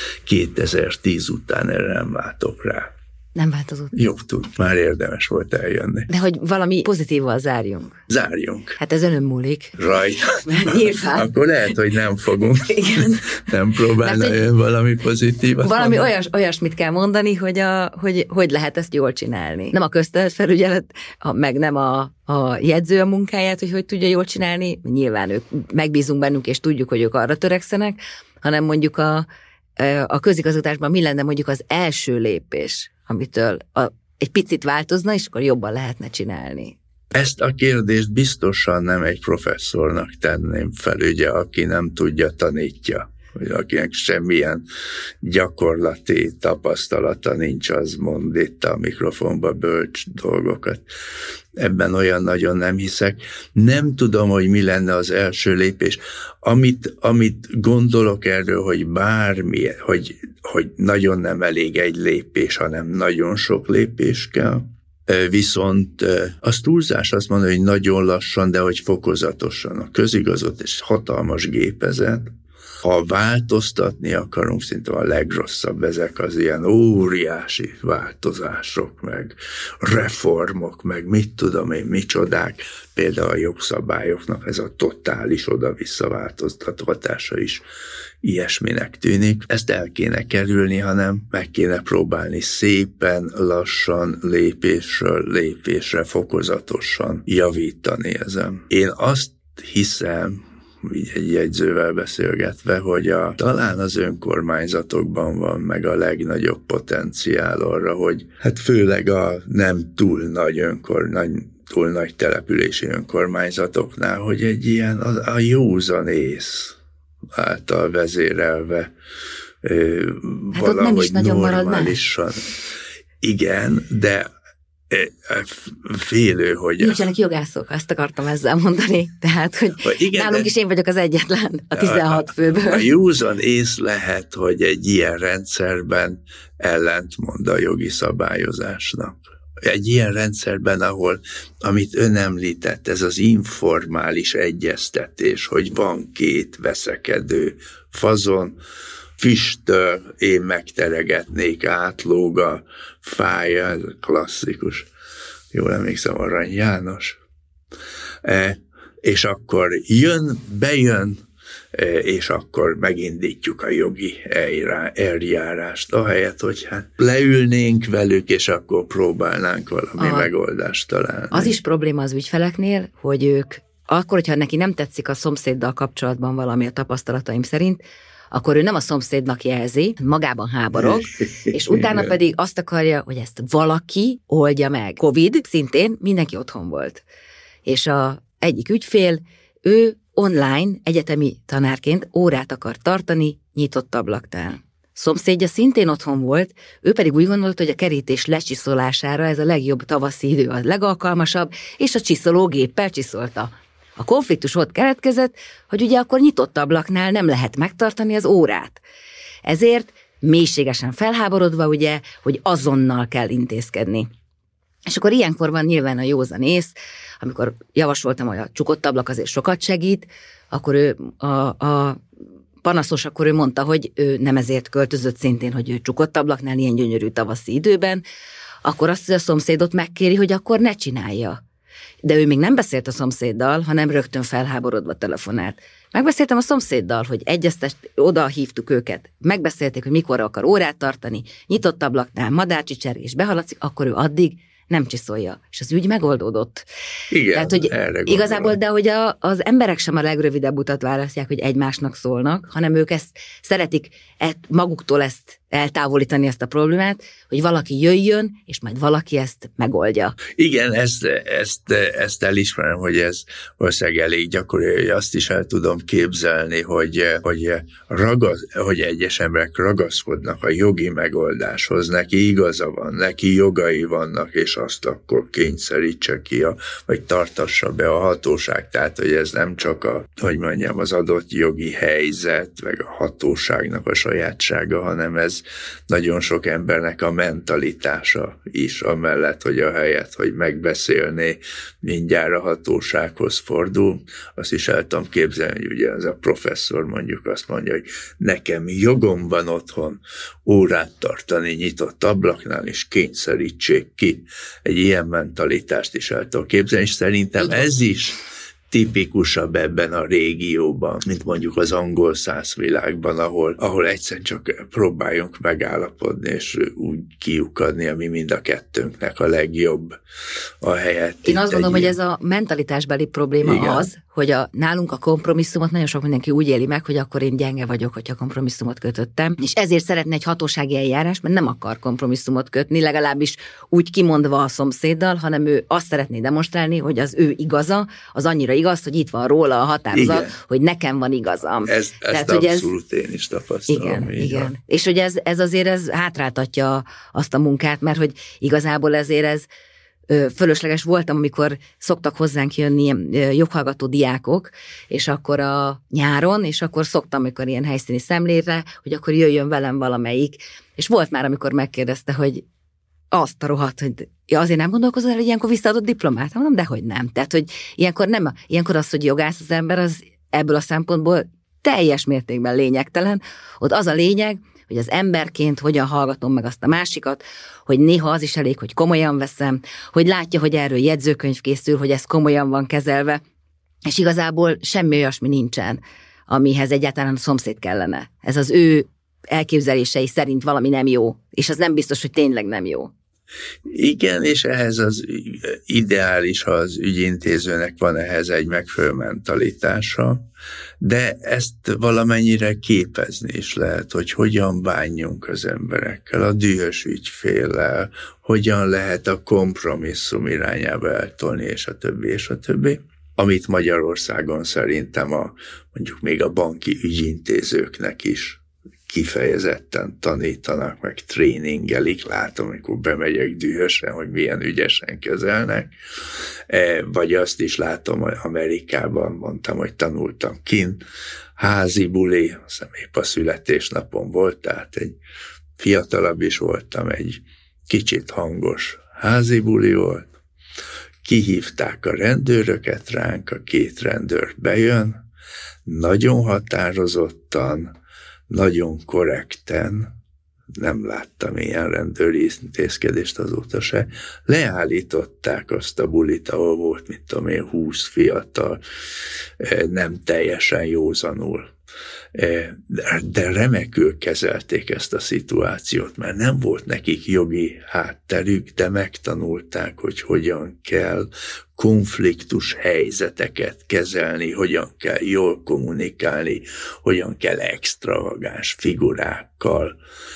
kétezer-tíz után, erre nem látok rá.
Nem változott.
Jó, tud, már érdemes volt eljönni.
De hogy valami pozitívval zárjunk.
Zárjunk.
Hát ez önön múlik.
Rajta.
Nyilván.
Akkor lehet, hogy nem fogunk. Igen. Nem próbálna hát, ön valami pozitívat.
Valami olyas, olyasmit kell mondani, hogy, a, hogy hogy lehet ezt jól csinálni. Nem a közterületfelügyelet, meg nem a, a jegyző a munkáját, hogy hogy tudja jól csinálni. Nyilván ők megbízunk bennünk, és tudjuk, hogy ők arra törekszenek, hanem mondjuk a, a közigazgatásban mi lenne mondjuk az első lépés, amitől a, egy picit változna, és akkor jobban lehetne csinálni?
Ezt a kérdést biztosan nem egy professzornak tenném fel, ugye, aki nem tudja, tanítja. Hogy akinek semmilyen gyakorlati tapasztalata nincs, az mond itt a mikrofonba bölcs dolgokat. Ebben olyan nagyon nem hiszek. Nem tudom, hogy mi lenne az első lépés. Amit, amit gondolok erről, hogy bármi, hogy, hogy nagyon nem elég egy lépés, hanem nagyon sok lépés kell. Viszont az túlzás azt mondani, hogy nagyon lassan, de hogy fokozatosan. A közigazat és hatalmas gépezet. Ha változtatni akarunk, szinte a legrosszabb ezek az ilyen óriási változások, meg reformok, meg mit tudom én, micsodák, például a jogszabályoknak ez a totális oda-vissza változtatása is ilyesminek tűnik. Ezt el kéne kerülni, hanem meg kéne próbálni szépen, lassan, lépésről lépésre, fokozatosan javítani ezen. Én azt hiszem, így egy jegyzővel beszélgetve, hogy a, talán az önkormányzatokban van meg a legnagyobb potenciál arra, hogy hát főleg a nem túl nagy önkor, nagy, túl nagy települési önkormányzatoknál, hogy egy ilyen a, a józanész által vezérelve
hát valahogy
normálisan. Igen, de félő, hogy...
Nincsenek jogászok, azt akartam ezzel mondani. Tehát, hogy igen, nálunk is én vagyok az egyetlen a tizenhat főből.
A józan ész lehet, hogy egy ilyen rendszerben ellentmond a jogi szabályozásnak. Egy ilyen rendszerben, ahol, amit ön említett, ez az informális egyeztetés, hogy van két veszekedő fazon, füstöl, én megteregetnék, átlóg a fája, ez klasszikus. Jól emlékszem, Arany János. E, és akkor jön, bejön, e, és akkor megindítjuk a jogi eljárást, ahelyett, hogy hát leülnénk velük, és akkor próbálnánk valami a, megoldást találni.
Az is probléma az ügyfeleknél, hogy ők akkor, hogyha neki nem tetszik a szomszéddal kapcsolatban valami a tapasztalataim szerint, akkor ő nem a szomszédnak jelzi, magában háborog, és utána pedig azt akarja, hogy ezt valaki oldja meg. Covid, szintén mindenki otthon volt. És a egyik ügyfél, ő online egyetemi tanárként órát akar tartani nyitott ablaknál. Szomszédja szintén otthon volt, ő pedig úgy gondolta, hogy a kerítés lecsiszolására ez a legjobb tavaszi idő, a legalkalmasabb, és a csiszológéppel csiszolta. A konfliktus ott keletkezett, hogy ugye akkor nyitott ablaknál nem lehet megtartani az órát. Ezért mélységesen felháborodva ugye, hogy azonnal kell intézkedni. És akkor ilyenkor van nyilván a józanész, amikor javasoltam, hogy a csukott ablak azért sokat segít, akkor ő a, a panaszos, akkor ő mondta, hogy ő nem ezért költözött szintén, hogy ő csukott ablaknál ilyen gyönyörű tavaszi időben, akkor azt, hogy a szomszédot megkéri, hogy akkor ne csinálja. De ő még nem beszélt a szomszéddal, hanem rögtön felháborodva telefonált. Megbeszéltem a szomszéddal, hogy egyeztest, oda hívtuk őket. Megbeszélték, hogy mikor akar órát tartani, nyitott ablaknál, madárcsicsergés behaladszik, akkor ő addig nem csiszolja. És az ügy megoldódott.
Igen,
tehát, hogy igazából, de hogy a, az emberek sem a legrövidebb utat választják, hogy egymásnak szólnak, hanem ők ezt szeretik et, maguktól ezt eltávolítani ezt a problémát, hogy valaki jöjjön, és majd valaki ezt megoldja.
Igen, ezt, ezt, ezt elismerem, hogy ez valószínűleg elég gyakori, hogy azt is el tudom képzelni, hogy, hogy, ragaz, hogy egyes emberek ragaszkodnak a jogi megoldáshoz, neki igaza van, neki jogai vannak, és azt akkor kényszerítse ki, a, vagy tartassa be a hatóság. Tehát, hogy ez nem csak a, hogy mondjam, az adott jogi helyzet, meg a hatóságnak a sajátsága, hanem ez nagyon sok embernek a mentalitása is, amellett, hogy a helyet, hogy megbeszélné, mindjárt a hatósághoz fordul, azt is el tudom képzelni, hogy ugye ez a professzor mondjuk azt mondja, hogy nekem jogom van otthon órát tartani nyitott ablaknál, és kényszerítsék ki. Egy ilyen mentalitást is el tudom képzelni, és szerintem ez is tipikusabb ebben a régióban, mint mondjuk az angol száz világban, ahol, ahol egyszerűen csak próbáljunk megállapodni, és úgy kiukadni, ami mind a kettőnknek a legjobb a helyet.
Én azt gondolom, hogy ez a mentalitásbeli probléma igen. az, hogy a, nálunk a kompromisszumot nagyon sok mindenki úgy éli meg, hogy akkor én gyenge vagyok, hogyha kompromisszumot kötöttem, és ezért szeretne egy hatósági eljárás, mert nem akar kompromisszumot kötni, legalábbis úgy kimondva a szomszéddal, hanem ő azt szeretné demonstrálni, hogy az ő igaza, az annyira igaz, hogy itt van róla a határozat, igen, hogy nekem van igazam.
Ez, ezt Tehát, abszolút ez, én is tapasztalom.
Igen, igen. Van. És hogy ez, ez azért ez hátráltatja azt a munkát, mert hogy igazából ezért ez fölösleges voltam, amikor szoktak hozzánk jönni joghallgató diákok, és akkor a nyáron, és akkor szoktam, amikor ilyen helyszíni szemlére, hogy akkor jöjjön velem valamelyik. És volt már, amikor megkérdezte, hogy azt a rohadt, hogy ja, azért nem gondolkozol el, hogy ilyenkor visszaadott diplomát? Mondom, dehogy nem. Tehát, hogy ilyenkor nem, ilyenkor az, hogy jogász az ember, az ebből a szempontból teljes mértékben lényegtelen. Ott az a lényeg, hogy az emberként hogyan hallgatom meg azt a másikat, hogy néha az is elég, hogy komolyan veszem, hogy látja, hogy erről jegyzőkönyv készül, hogy ez komolyan van kezelve, és igazából semmi olyasmi nincsen, amihez egyáltalán a szomszéd kellene. Ez az ő elképzelései szerint valami nem jó, és az nem biztos, hogy tényleg nem jó.
Igen, és ehhez az ideális, ha az ügyintézőnek van ehhez egy megfelelő mentalitása, de ezt valamennyire képezni is lehet, hogy hogyan bánjunk az emberekkel, a dühös ügyféllel, hogyan lehet a kompromisszum irányába eltolni, és a többi, és a többi. Amit Magyarországon szerintem a, mondjuk még a banki ügyintézőknek is kifejezetten tanítanak, meg tréningelik, látom, amikor bemegyek dühösen, hogy milyen ügyesen kezelnek, vagy azt is látom, hogy Amerikában mondtam, hogy tanultam kint, házi buli, azt hiszem épp a születésnapon volt, tehát egy fiatalabb is voltam, egy kicsit hangos házi buli volt, kihívták a rendőröket ránk, a két rendőr bejön, nagyon határozottan, nagyon korrekten, nem láttam ilyen rendőri intézkedést azóta se, leállították azt a bulit, ahol volt, mint tudom én, húsz fiatal, nem teljesen józanul. De remekül kezelték ezt a szituációt, mert nem volt nekik jogi hátterük, de megtanulták, hogy hogyan kell konfliktus helyzeteket kezelni, hogyan kell jól kommunikálni, hogyan kell extravagáns figurákkal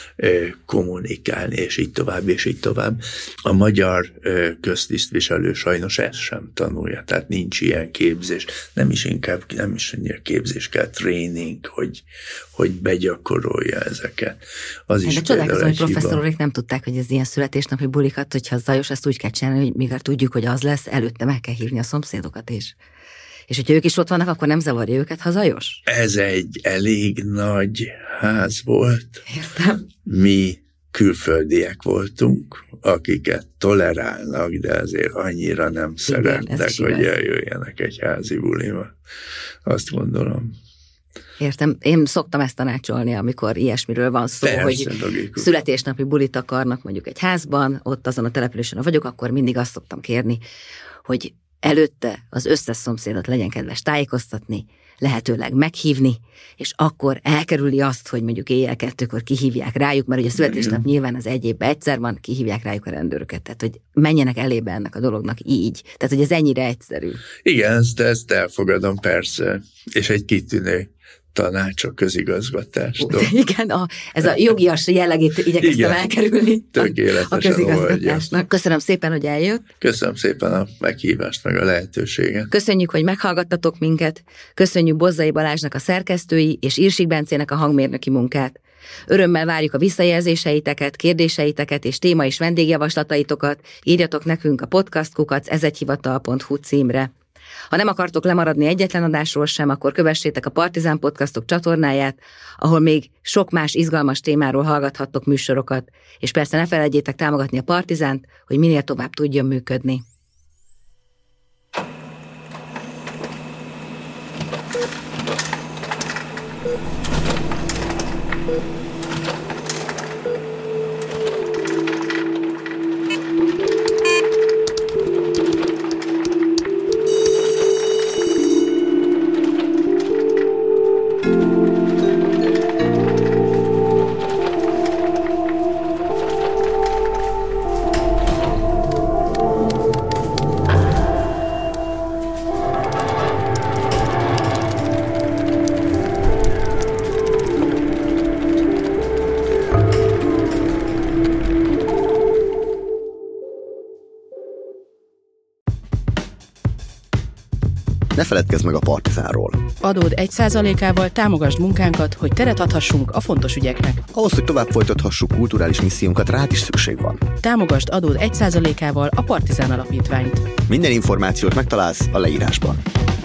kommunikálni, és így tovább, és így tovább. A magyar köztisztviselő sajnos ezt sem tanulja, tehát nincs ilyen képzés, nem is inkább, nem is annyira képzés kell, tréning, hogy, hogy begyakorolja ezeket. Az is
de csodálkozom, hogy professzorok nem tudták, hogy ez ilyen születésnapi bulikat, hogyha zajos, ezt úgy kell csinálni, hogy míg tudjuk, hogy az lesz, előtte meg kell hívni a szomszédokat is. És hogyha ők is ott vannak, akkor nem zavarja őket, ha zajos?
Ez egy elég nagy ház volt.
Értem.
Mi külföldiek voltunk, akiket tolerálnak, de azért annyira nem igen, szerettek, hogy eljöjjenek egy házi buliba. Azt gondolom.
Értem. Én szoktam ezt tanácsolni, amikor ilyesmiről van szó, persze, hogy logikus. Születésnapi bulit akarnak mondjuk egy házban, ott azon a településen, vagyok, akkor mindig azt szoktam kérni, hogy előtte az összes szomszédot legyen kedves tájékoztatni, lehetőleg meghívni, és akkor elkerüli azt, hogy mondjuk éjjel kettőkor kihívják rájuk, mert ugye a születésnap nyilván az egy évben egyszer van, kihívják rájuk a rendőröket, tehát hogy menjenek elébe ennek a dolognak így. Tehát, hogy ez ennyire egyszerű.
Igen, ezt, ezt elfogadom persze, és egy kitűnő tanács a közigazgatástól.
Igen, a, ez a jogias jellegét igyekeztem igen, elkerülni a, a közigazgatásnak. Oldja. Köszönöm szépen, hogy eljött.
Köszönöm szépen a meghívást, meg a lehetőséget.
Köszönjük, hogy meghallgattatok minket. Köszönjük Bozzai Balázsnak a szerkesztői és Irsik Bencének a hangmérnöki munkát. Örömmel várjuk a visszajelzéseiteket, kérdéseiteket és téma és vendégjavaslataitokat. Írjatok nekünk a podcast kukac ezegyhivatal pont hu címre. Ha nem akartok lemaradni egyetlen adásról sem, akkor kövessétek a Partizán Podcastok csatornáját, ahol még sok más izgalmas témáról hallgathattok műsorokat, és persze ne felejtjétek támogatni a Partizánt, hogy minél tovább tudjon működni.
Ne feledkezz meg a Partizánról.
Adód egy százalékával támogasd munkánkat, hogy teret adhassunk a fontos ügyeknek.
Ahhoz, hogy tovább folytathassuk kulturális missziónkat, rád is szükség van.
Támogasd adód egy százalékával a Partizán Alapítványt.
Minden információt megtalálsz a leírásban.